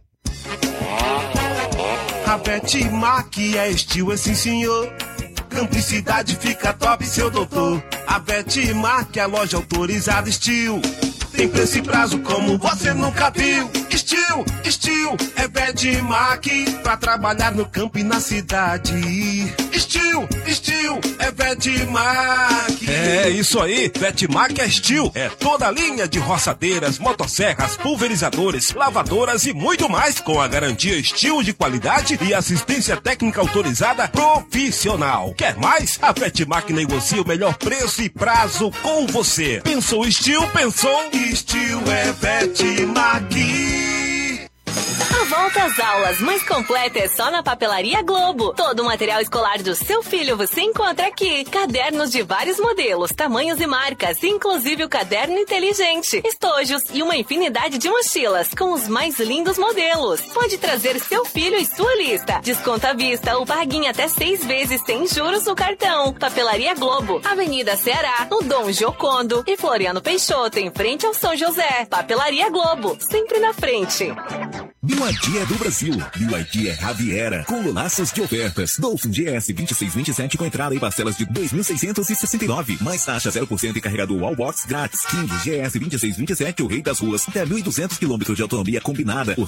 Speaker 23: A Betmac é estilo, sim senhor. Camplicidade fica top, seu doutor. A Betmac é a loja autorizada estilo. Tem preço e prazo como você nunca viu. Steel é Vetmac pra trabalhar no campo e na cidade. Steel é Vetmac.
Speaker 5: É isso aí, Vetmac é Steel. É toda a linha de roçadeiras, motosserras, pulverizadores, lavadoras e muito mais, com a garantia Steel de qualidade e assistência técnica autorizada profissional. Quer mais? A Vetmac negocia o melhor preço e prazo com você. Pensou Steel? Pensou?
Speaker 23: Steel é Vetmac.
Speaker 13: A volta às aulas mais completa é só na Papelaria Globo. Todo o material escolar do seu filho você encontra aqui. Cadernos de vários modelos, tamanhos e marcas, inclusive o caderno inteligente, estojos e uma infinidade de mochilas com os mais lindos modelos. Pode trazer seu filho e sua lista. Desconto à vista ou pague em até 6 vezes sem juros no cartão. Papelaria Globo, Avenida Ceará, no Dom Giocondo e Floriano Peixoto, em frente ao São José. Papelaria Globo, sempre na frente.
Speaker 15: BYD é do Brasil. BYD é Raviera, com lulaças de ofertas. Dolphin GS 2627 com entrada e parcelas de 2.669, mais taxa 0% e carregador Wallbox grátis. King GS 2627, o rei das ruas, até 1.200 km de autonomia combinada por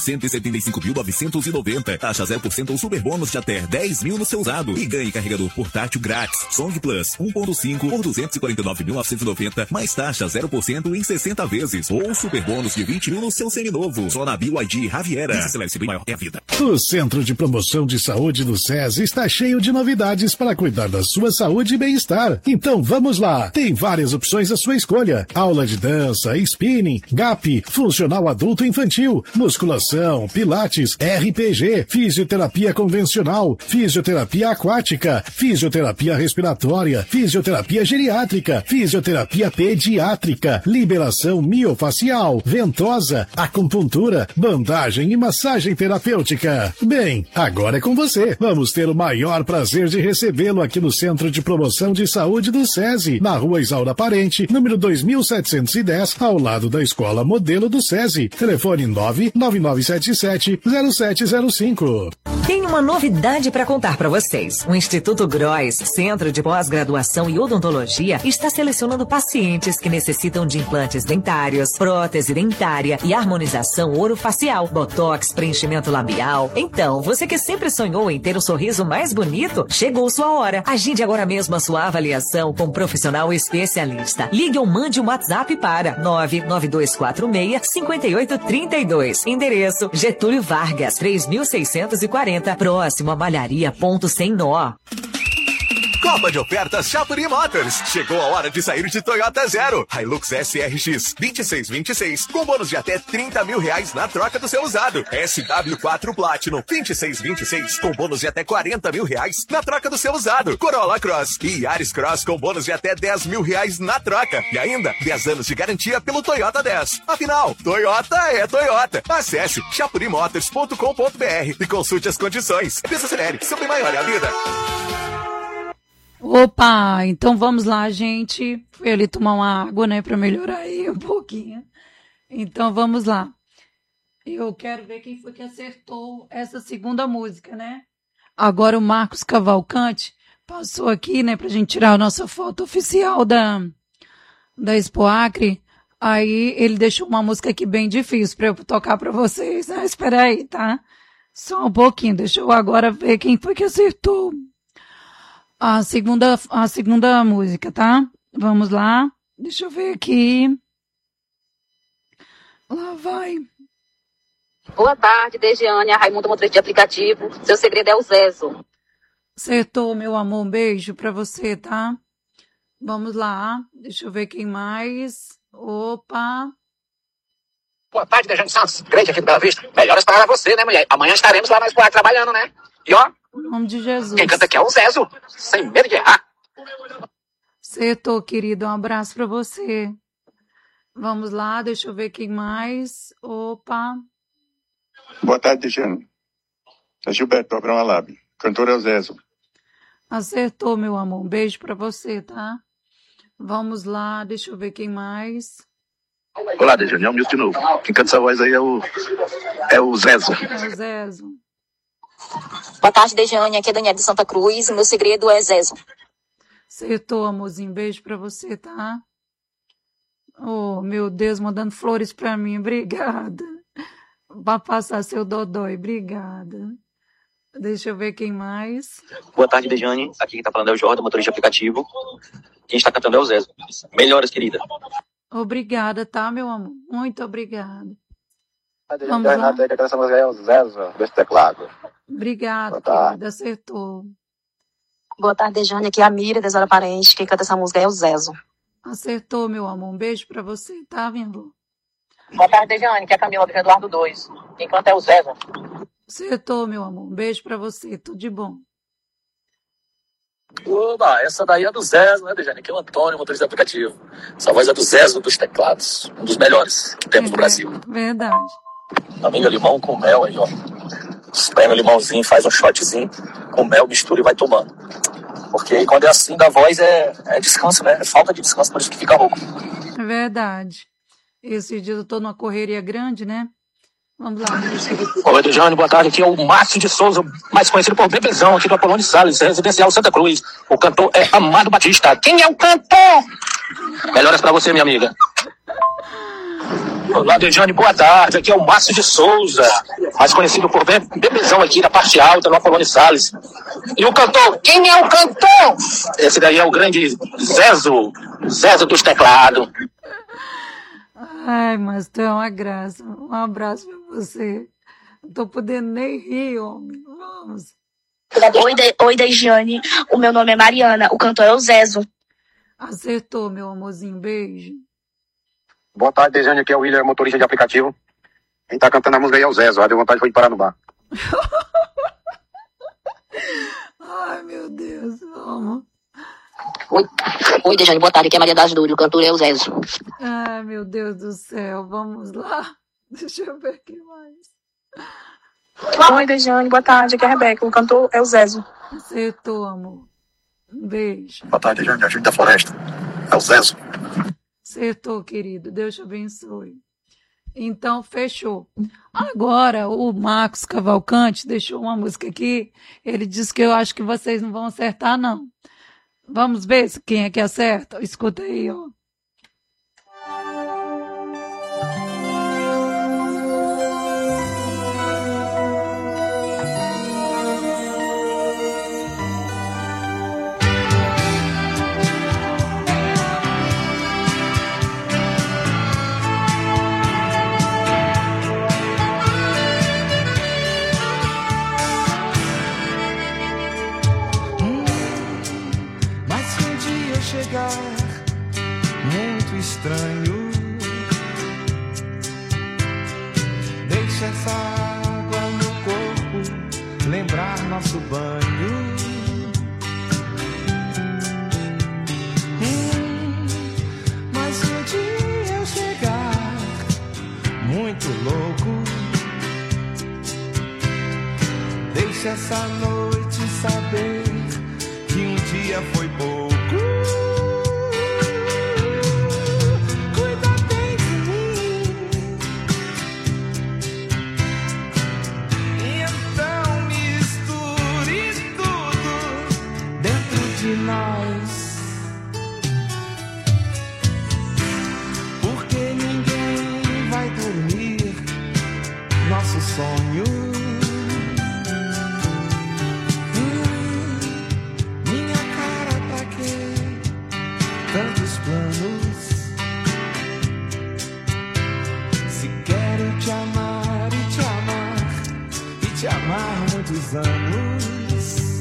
Speaker 15: 175.990. Taxa 0% ou super bônus de até 10 mil no seu usado. E ganhe carregador portátil grátis. Song Plus 1.5 por 249.990, mais taxa 0% em 60 vezes. Ou super bônus de 20 mil no seu seminovo. Só na BYD Raviera. Maior é a vida.
Speaker 8: O Centro de Promoção de Saúde do SES está cheio de novidades para cuidar da sua saúde e bem-estar. Então vamos lá. Tem várias opções à sua escolha. Aula de dança, spinning, GAP, funcional adulto e infantil, musculação, pilates, RPG, fisioterapia convencional, fisioterapia aquática, fisioterapia respiratória, fisioterapia geriátrica, fisioterapia pediátrica, liberação miofacial, ventosa, acupuntura, bandagem e massagem terapêutica. Bem, agora é com você. Vamos ter o maior prazer de recebê-lo aqui no Centro de Promoção de Saúde do SESI, na Rua Isaura Parente, número 2710, ao lado da Escola Modelo do SESI. Telefone 99977-0705.
Speaker 7: Tem uma novidade para contar para vocês. O Instituto Gross, Centro de Pós-Graduação em Odontologia, está selecionando pacientes que necessitam de implantes dentários, prótese dentária e harmonização orofacial, botox, preenchimento labial. Então, você que sempre sonhou em ter um sorriso mais bonito, chegou sua hora. Agende agora mesmo a sua avaliação com um profissional especialista. Ligue ou mande um WhatsApp para 99246-5832. Endereço Getúlio Vargas, 3640, próximo a Malharia Ponto Sem Nó.
Speaker 26: Copa de ofertas Chapuri Motors. Chegou a hora de sair de Toyota Zero. Hilux SRX 2626 com bônus de até 30 mil reais na troca do seu usado. SW4 Platinum 2626 com bônus de até 40 mil reais na troca do seu usado. Corolla Cross e Yaris Cross com bônus de até 10 mil reais na troca. E ainda 10 anos de garantia pelo Toyota 10. Afinal, Toyota é Toyota. Acesse chapurimotors.com.br e consulte as condições. Desacelere, seu maior é a vida.
Speaker 1: Opa, então vamos lá, gente. Fui ali tomar uma água, né, pra melhorar aí um pouquinho. Então vamos lá. Eu quero ver quem foi que acertou essa segunda música, né? Agora o Marcos Cavalcante passou aqui, né, pra gente tirar a nossa foto oficial da Expo Acre. Aí ele deixou uma música aqui bem difícil pra eu tocar pra vocês. Ah, espera aí, tá? Só um pouquinho, deixa eu agora ver quem foi que acertou a segunda música, tá? Vamos lá. Deixa eu ver aqui. Lá vai.
Speaker 17: Boa tarde, Degiane, a Raimundo Motorista de Aplicativo. Seu segredo é o Zezo.
Speaker 1: Acertou, meu amor. Um beijo pra você, tá? Vamos lá. Deixa eu ver quem mais. Opa.
Speaker 3: Boa tarde, Degiane Santos, crente aqui do Bela Vista. Melhoras para você, né, mulher? Amanhã estaremos lá na Expo trabalhando, né? E ó,
Speaker 1: em nome de Jesus.
Speaker 3: Quem canta aqui é o Zezo, sem medo de errar.
Speaker 1: Acertou, querido. Um abraço pra você. Vamos lá, deixa eu ver quem mais. Opa.
Speaker 20: Boa tarde, Degiane. É Gilberto, do Abrão Alab. Cantor é o Zezo.
Speaker 1: Acertou, meu amor. Um beijo pra você, tá? Vamos lá, deixa eu ver quem mais.
Speaker 20: Olá, Degiane, é o Milton de novo. Quem canta essa voz aí é o Zezo.
Speaker 1: É o Zezo.
Speaker 17: Boa tarde, Degiane, aqui é Daniela de Santa Cruz e meu segredo é Zezo.
Speaker 1: Acertou, amorzinho. Beijo pra você, tá? Oh, meu Deus, mandando flores pra mim. Obrigada. Vai passar seu dodói. Obrigada. Deixa eu ver quem mais.
Speaker 2: Boa tarde, Dejane. Aqui quem tá falando é o Jordan, motorista de aplicativo. Quem está cantando é o Zezo. Melhoras, querida.
Speaker 1: Obrigada, tá, meu amor? Muito obrigada.
Speaker 20: Vamos lá. Essa música é o Zezo, desse teclado.
Speaker 1: Obrigada,
Speaker 20: Tá.
Speaker 1: querida. Acertou.
Speaker 4: Boa tarde, Dejane. Aqui é a Mira, Tesoura Parente. Quem canta essa música é o Zezo.
Speaker 1: Acertou, meu amor. Um beijo pra você, tá, minha amor?
Speaker 17: Boa tarde, Dejane, que é a Camila do Eduardo 2. Quem canta é o Zezo.
Speaker 1: Acertou, meu amor. Um beijo pra você. Tudo de bom.
Speaker 11: Oba, essa daí é do Zezo, né, Dejane? Aqui é o Antônio, motorista de aplicativo. Essa voz é do Zezo dos teclados. Um dos melhores que temos no Brasil.
Speaker 1: Verdade.
Speaker 11: Amiga, limão com mel aí, ó. Espreme o limãozinho, faz um shotzinho com mel, mistura e vai tomando. Porque quando é assim da voz é descanso, né? É falta de descanso, por isso que fica rouco.
Speaker 1: É verdade. Esse dia eu tô numa correria grande, né? Vamos lá.
Speaker 3: Oi, Dejane, boa tarde. Aqui é o Márcio de Souza, mais conhecido por Bebezão, aqui do Apolônio Salles, residencial Santa Cruz. O cantor é Amado Batista. Quem é o cantor? Melhoras pra você, minha amiga. Olá, Dejane, boa tarde. Aqui é o Márcio de Souza, mais conhecido por Bebezão, aqui da parte alta, no Apolônio Salles. E o cantor? Quem é o cantor? Esse daí é o grande Zezo dos teclados.
Speaker 1: Ai, mas tu é uma graça. Um abraço pra você. Não tô podendo nem rir, homem. Vamos.
Speaker 4: Oi, Dejane. O meu nome é Mariana. O cantor é o Zezo.
Speaker 1: Acertou, meu amorzinho. Beijo.
Speaker 20: Boa tarde, Dejane, aqui é o William, motorista de aplicativo. Quem tá cantando a música aí é o Zezo, deu vontade de parar no bar.
Speaker 1: Ai, meu Deus. Vamos.
Speaker 4: Oi, Dejane. Boa tarde. Aqui é Maria das Dúrias. O cantor é o Zezo.
Speaker 1: Ai, meu Deus do céu. Vamos lá. Deixa eu ver aqui mais.
Speaker 4: Oi, Dejane. Boa tarde. Aqui é a Rebeca. O cantor é o Zezo.
Speaker 1: Acertou, amor. Um beijo.
Speaker 20: Boa tarde, Dejane, a Júlia da Floresta. É o Zezo.
Speaker 1: Acertou, querido. Deus te abençoe. Então, fechou. Agora, o Marcos Cavalcante deixou uma música aqui. Ele disse que eu acho que vocês não vão acertar, não. Vamos ver quem é que acerta? Escuta aí, ó.
Speaker 21: Mas se um dia chegar muito estranho, deixa essa água no corpo lembrar nosso banho. Mas se um dia eu chegar muito louco, deixa essa noite saber que um dia foi pouco. Cuida bem de mim. Então misture tudo dentro de nós, porque ninguém vai dormir nosso sonho. Tantos planos. Se quero te amar e te amar e te amar muitos anos.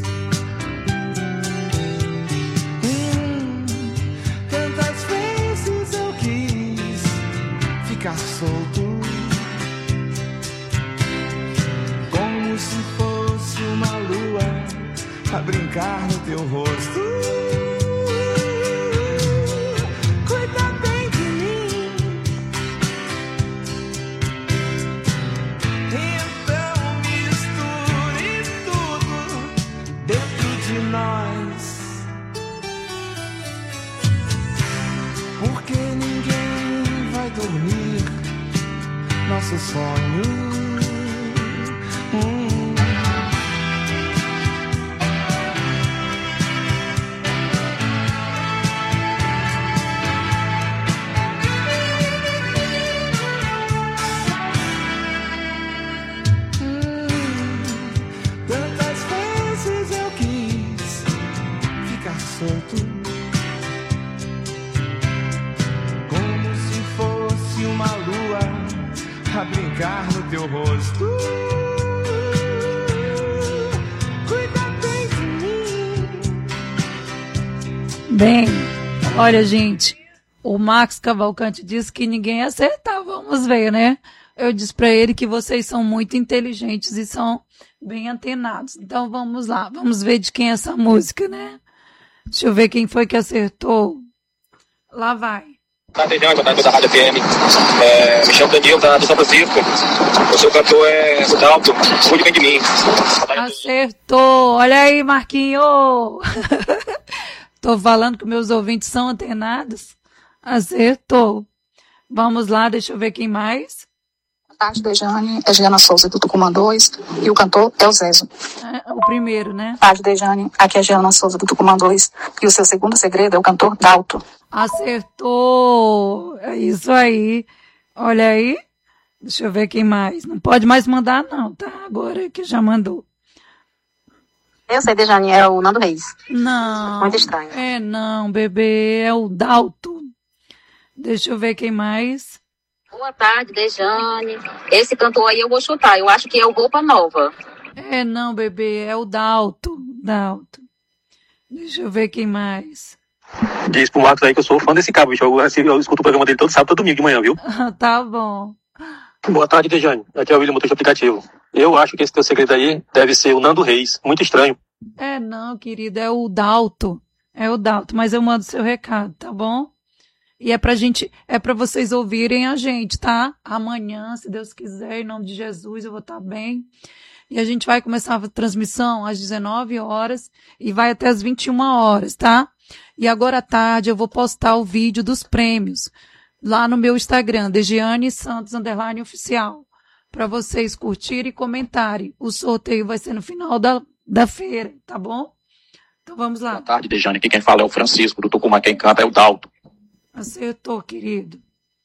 Speaker 21: Tantas vezes eu quis ficar solto, como se fosse uma lua a brincar no teu rosto. Porque ninguém vai dormir nosso sonho. a brincar no teu rosto. Cuida bem de mim.
Speaker 1: Bem, olha, gente, o Max Cavalcante disse que ninguém ia acertar, vamos ver, né? Eu disse pra ele que vocês são muito inteligentes e são bem antenados. Então vamos lá, vamos ver de quem é essa música, né? Deixa eu ver quem foi que acertou. Lá vai.
Speaker 3: Boa tarde, da Rádio FM. Me chamo Daniel, do São Francisco. O seu cantor é o Dalton. Cuide bem de mim.
Speaker 1: Acertou! Olha aí, Marquinho! Tô falando que meus ouvintes são antenados. Acertou. Vamos lá, deixa eu ver quem mais.
Speaker 4: Boa tarde, Dejane. É Giana Souza, do Tucumã 2. E o cantor é o Zezo.
Speaker 1: É o primeiro, né?
Speaker 4: Boa tarde, Dejane. Aqui é Giana Souza, do Tucumã 2. E o seu segundo segredo é o cantor Dalton.
Speaker 1: Acertou! É isso aí. Olha aí. Deixa eu ver quem mais. Não pode mais mandar, não, tá? Agora que já mandou.
Speaker 4: Eu sei, Dejane, é o Nando Reis.
Speaker 1: Não.
Speaker 4: Muito estranho.
Speaker 1: É não, bebê. É o Dalton. Deixa eu ver quem mais.
Speaker 17: Boa tarde, Dejane. Esse cantor aí eu vou chutar. Eu acho que é o Roupa Nova.
Speaker 1: É não, bebê. É o Dalton. Dalton. Deixa eu ver quem mais.
Speaker 3: Diz pro Marcos aí que eu sou fã desse cabo, bicho. Eu escuto o programa dele todo sábado, todo domingo de manhã, viu?
Speaker 1: Tá bom.
Speaker 3: Boa tarde, Dejane. Aqui é o William, motorista aplicativo. Eu acho que esse teu segredo aí deve ser o Nando Reis. Muito estranho.
Speaker 1: É não, querida. É o Dalton. É o Dalton. Mas eu mando seu recado, tá bom? E é pra vocês ouvirem a gente, tá? Amanhã, se Deus quiser, em nome de Jesus, eu vou estar bem. E a gente vai começar a transmissão às 19 horas e vai até às 21 horas, tá? E agora à tarde eu vou postar o vídeo dos prêmios lá no meu Instagram, Degiane Santos _oficial, para vocês curtirem e comentarem. O sorteio vai ser no final da feira, tá bom? Então vamos lá.
Speaker 3: Boa tarde, Dejane. Aqui quem fala é o Francisco, do Tucumã. Quem canta é o Dalton.
Speaker 1: Acertou, querido.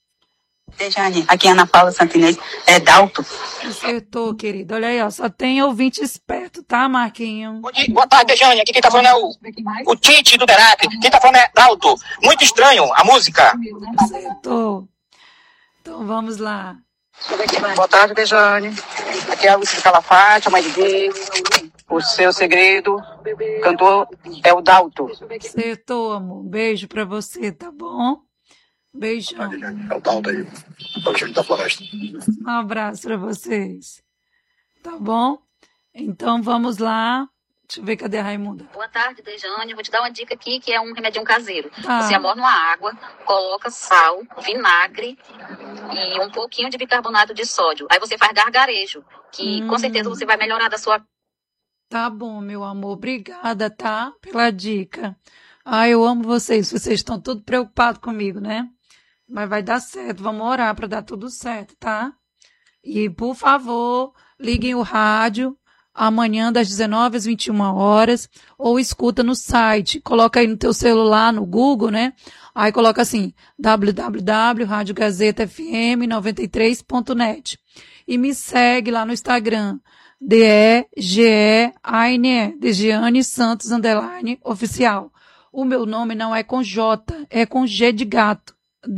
Speaker 4: Dejane, aqui é Ana Paula Santinês. É Dalton.
Speaker 1: Acertou, querido. Olha aí, ó. Só tem ouvinte esperto, tá, Marquinho?
Speaker 3: Boa tarde, Dejane. Aqui quem tá falando é o Tite do Derac. Quem tá falando é Dalton. Muito estranho a música.
Speaker 1: Acertou. Então vamos lá.
Speaker 4: Boa tarde, Dejane. Aqui é a Lúcia Calafate, a mãe de Deus. O seu segredo, cantor é o Dalton.
Speaker 1: Acertou, amor. Beijo pra você, tá bom? Beijão.
Speaker 3: É o Dalton aí. É o Júlio da Floresta.
Speaker 1: Um abraço pra vocês. Tá bom? Então vamos lá. Deixa eu ver, cadê a Raimunda?
Speaker 17: Boa tarde, Dejane. Eu vou te dar uma dica aqui que é um remedinho caseiro.
Speaker 1: Ah.
Speaker 17: Você amorna uma água, coloca sal, vinagre e um pouquinho de bicarbonato de sódio. Aí você faz gargarejo, que com certeza você vai melhorar da sua...
Speaker 1: Tá bom, meu amor. Obrigada, tá? Pela dica. Eu amo vocês. Vocês estão todos preocupados comigo, né? Mas vai dar certo. Vamos orar para dar tudo certo, tá? E, por favor, liguem o rádio amanhã das 19 às 21 horas ou escuta no site. Coloca aí no teu celular, no Google, né? Aí coloca assim, www.radiogazetafm93.net e me segue lá no Instagram, DEGEANE, Degiane Santos _oficial. O meu nome não é com J, é com G de gato.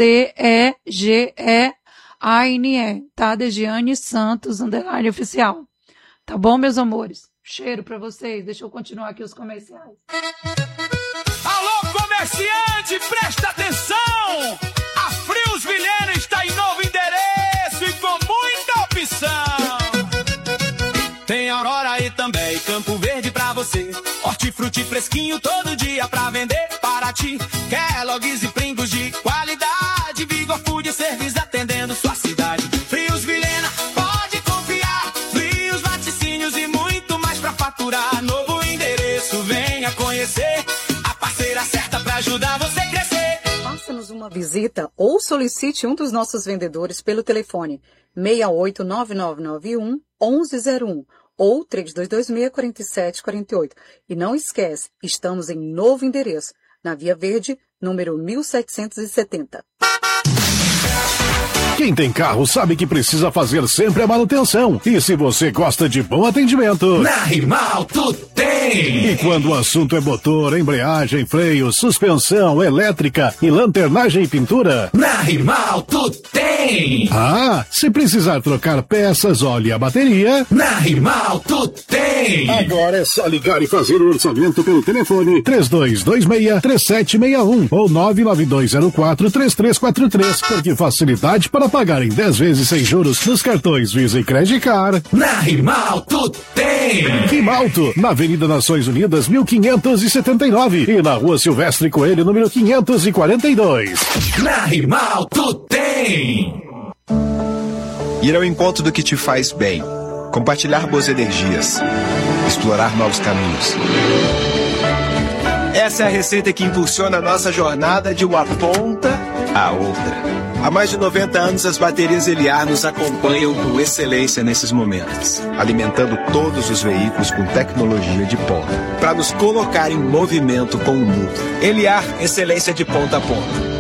Speaker 1: DEGEANE, tá? Degiane Santos _oficial. Tá bom, meus amores? Cheiro pra vocês. Deixa eu continuar aqui os comerciais.
Speaker 21: Alô, comerciante, presta atenção! A Frios Vilhena está em novo endereço e com muita opção. Tem Aurora e também Campo Verde pra você. Hortifruti fresquinho todo dia pra vender para ti. Kellogg's e Pringles de qualidade. Vigor Food Service atendendo sua cidade. Frios Vilhena, pode confiar. Frios, laticínios e muito mais pra faturar. Novo endereço, venha conhecer. A parceira certa pra ajudar você a crescer.
Speaker 9: Faça-nos uma visita ou solicite um dos nossos vendedores pelo telefone 689991 1101 ou 3226-4748. E não esquece, estamos em novo endereço, na Via Verde, número 1770.
Speaker 8: Quem tem carro sabe que precisa fazer sempre a manutenção. E se você gosta de bom atendimento,
Speaker 10: na Rimalto tem!
Speaker 8: E quando o assunto é motor, embreagem, freio, suspensão, elétrica e lanternagem e pintura,
Speaker 10: na Rimalto tem!
Speaker 8: Ah, se precisar trocar peças, óleo e a bateria,
Speaker 10: na Rimalto tem!
Speaker 8: Agora é só ligar e fazer o orçamento pelo telefone 3226-3761 ou 99204-3343, porque facilidade para pagar em 10 vezes sem juros nos cartões Visa e Credit Card.
Speaker 10: Na Rimalto tem!
Speaker 8: Rimalto, na Avenida Nações Unidas, 1579 e na Rua Silvestre Coelho, número 542.
Speaker 10: Na Rimalto tem!
Speaker 12: Ir ao encontro do que te faz bem, compartilhar boas energias, explorar novos caminhos. Essa é a receita que impulsiona a nossa jornada de uma ponta à outra. Há mais de 90 anos, as baterias Eliar nos acompanham com excelência nesses momentos, alimentando todos os veículos com tecnologia de ponta, para nos colocar em movimento com o mundo. Eliar, excelência de ponta a ponta.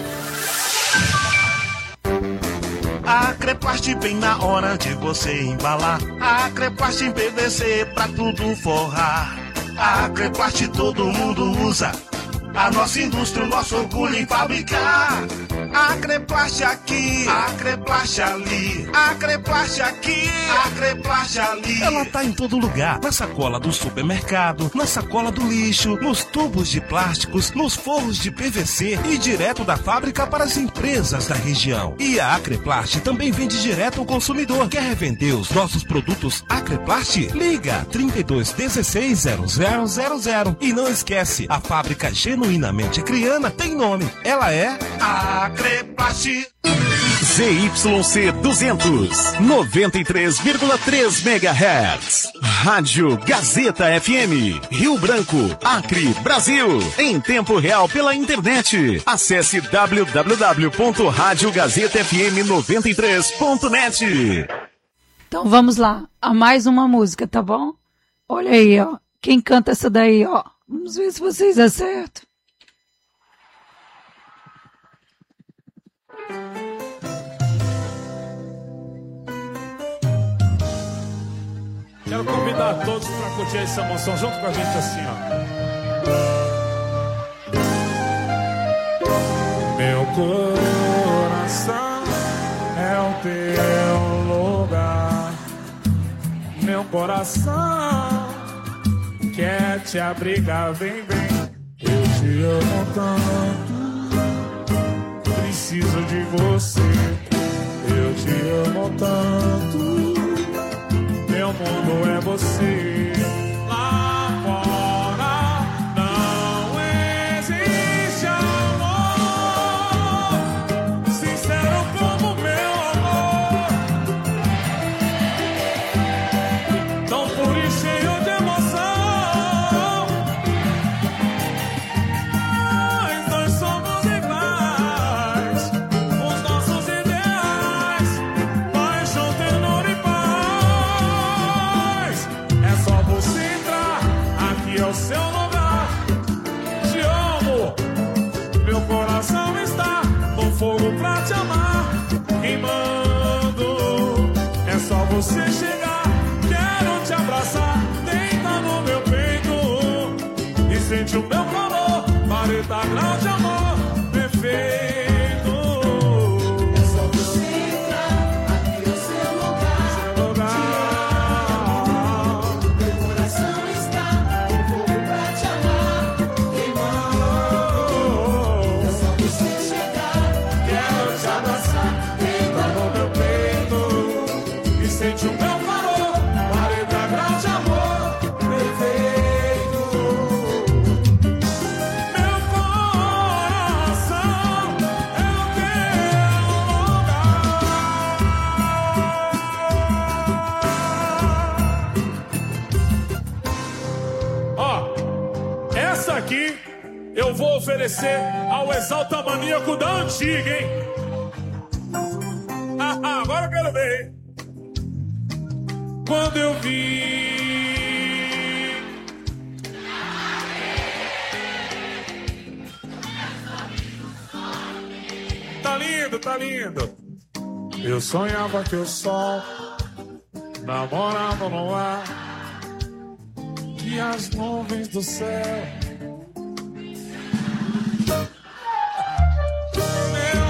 Speaker 23: A Creplast vem na hora de você embalar. A Creplast em PVC pra tudo forrar. A Creplast todo mundo usa. A nossa indústria, o nosso orgulho em fabricar. A Creplast aqui, a Creplast ali. A Creplast aqui, a Creplast ali. Ela tá em todo lugar. Na sacola do supermercado, na sacola do lixo, nos tubos de plásticos, nos forros de PVC e direto da fábrica para as empresas da região. E a Acreplast também vende direto ao consumidor. Quer revender os nossos produtos Acreplast? Liga 3216-0000. E não esquece, a fábrica genuinamente criana tem nome. Ela é Acreplast.
Speaker 14: ZYC 200, 93,3 MHz. Rádio Gazeta FM, Rio Branco, Acre, Brasil. Em tempo real pela internet. Acesse www.radiogazetafm93.net.
Speaker 1: Então vamos lá, a mais uma música, tá bom? Olha aí, ó. Quem canta essa daí, ó. Vamos ver se vocês acertam.
Speaker 16: Quero convidar todos para curtir essa emoção junto com a gente assim, ó. Meu coração é o teu lugar. Meu coração quer te abrigar, vem, vem. Eu te amo tanto, preciso de você. Eu te amo tanto, meu mundo é você. Lá fora não existe amor sincero como meu amor, tão puro e cheio de emoção. Nós dois somos iguais, os nossos ideais, paixão, ternura e paz. É só você entrar, aqui é o seu lugar. Te amo, meu coração está no fogo pra te amar, queimando. É só você chegar, quero te abraçar, deita no meu peito e sente o meu calor, 40 graus de amor perfeito. É só você entrar, aqui é o seu lugar. Meu coração está no fogo pra te amar, queimando. É só você chegar, quero te abraçar, deita no meu peito e sente o meu calor, 40 graus de amor perfeito. Meu coração é o teu lugar. Ó, essa aqui eu vou oferecer ao Exalta Maníaco da antiga, hein? Agora eu quero ver. Quando eu vi tá lindo, tá lindo. Eu sonhava que o sol namorava no ar e as nuvens do céu. Meu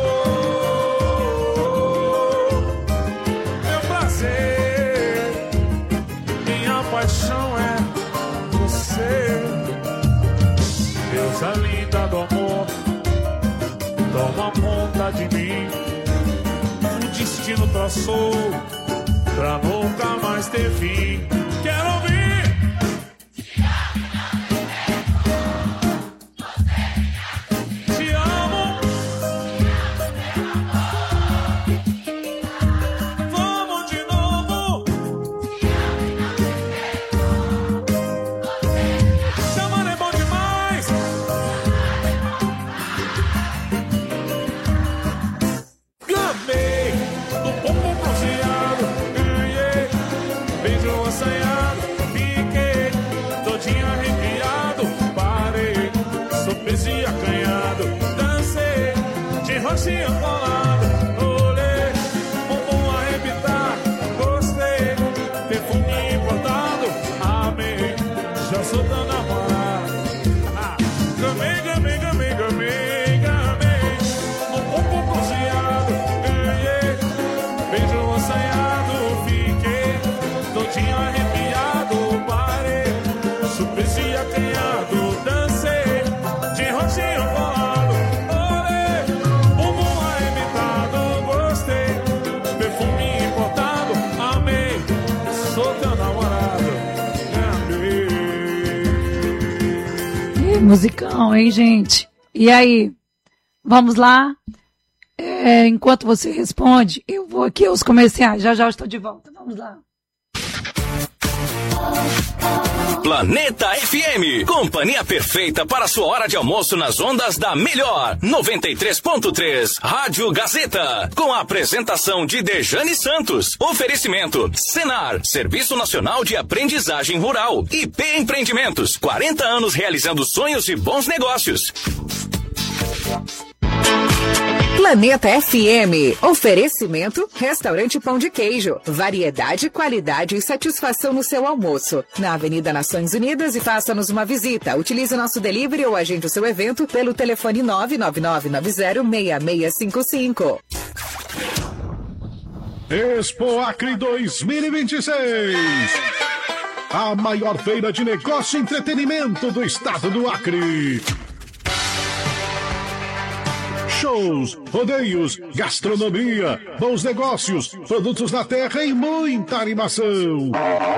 Speaker 16: amor, meu prazer, minha paixão é você. Deusa linda do amor, toma conta de mim. O destino traçou pra nunca mais ter fim. Quero ouvir. Te amo. Vamos de novo. Chamar é bom demais. Gamei no pombo bronzeado, ganhei beijo assanhado, fiquei todinho arrepiado, parei, sopesi acanhado, dancei de roxinha colado, olhei, bumbum arrepitar, gostei, perfume importado, amei, já sou da namorada. Gamei, gamei, gamei, gamei, gamei, no pombo bronzeado, ganhei, beijo assanhado, fiquei todinho arrepiado, parei, surpresi acanhado, dancei de roxinho colado, olhei, bumbum arrebitado, gostei, perfume importado, amei, sou teu namorado,
Speaker 1: Que musicão, hein, gente? E aí? Vamos lá? Enquanto você responde, eu vou aqui aos comerciais. Já já eu estou de volta. Vamos lá.
Speaker 6: Planeta FM, companhia perfeita para sua hora de almoço nas ondas da melhor 93.3 Rádio Gazeta, com a apresentação de Dejane Santos. Oferecimento Senar, Serviço Nacional de Aprendizagem Rural. IP Empreendimentos, 40 anos realizando sonhos e bons negócios.
Speaker 7: Planeta FM. Oferecimento Restaurante Pão de Queijo. Variedade, qualidade e satisfação no seu almoço. Na Avenida Nações Unidas e faça-nos uma visita. Utilize nosso delivery ou agende o seu evento pelo telefone 999906655.
Speaker 8: Expo Acre 2026. A maior feira de negócio e entretenimento do estado do Acre. Shows, rodeios, gastronomia, bons negócios, produtos da terra e muita animação.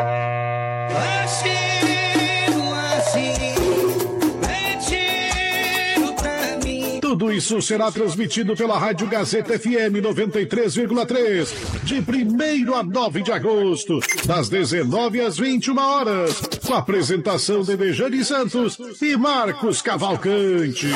Speaker 8: Tudo isso será transmitido pela Rádio Gazeta FM 93,3, de 1º a 9 de agosto, das 19 às 21 horas, com a apresentação de Dejane Santos e Marcos Cavalcante.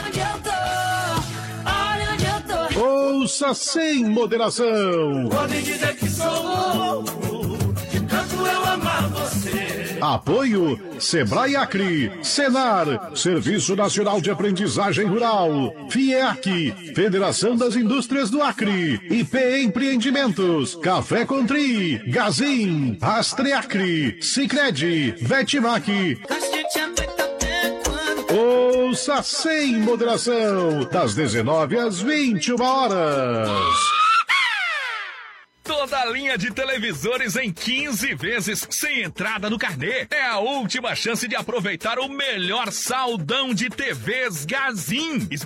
Speaker 8: Ouça sem moderação.
Speaker 21: Podem dizer que sou louco, de tanto eu amar você.
Speaker 8: Apoio Sebrae Acre, Senar, Serviço Nacional de Aprendizagem Rural, FIEAC, Federação das Indústrias do Acre, IP Empreendimentos, Café Contri, Gazin, Rastreacre, Sicredi, Vetmac. Ouça sem moderação, das 19 às 21 horas.
Speaker 18: Toda a linha de televisores em 15 vezes, sem entrada no carnê. É a última chance de aproveitar o melhor saldão de TVs Gazin.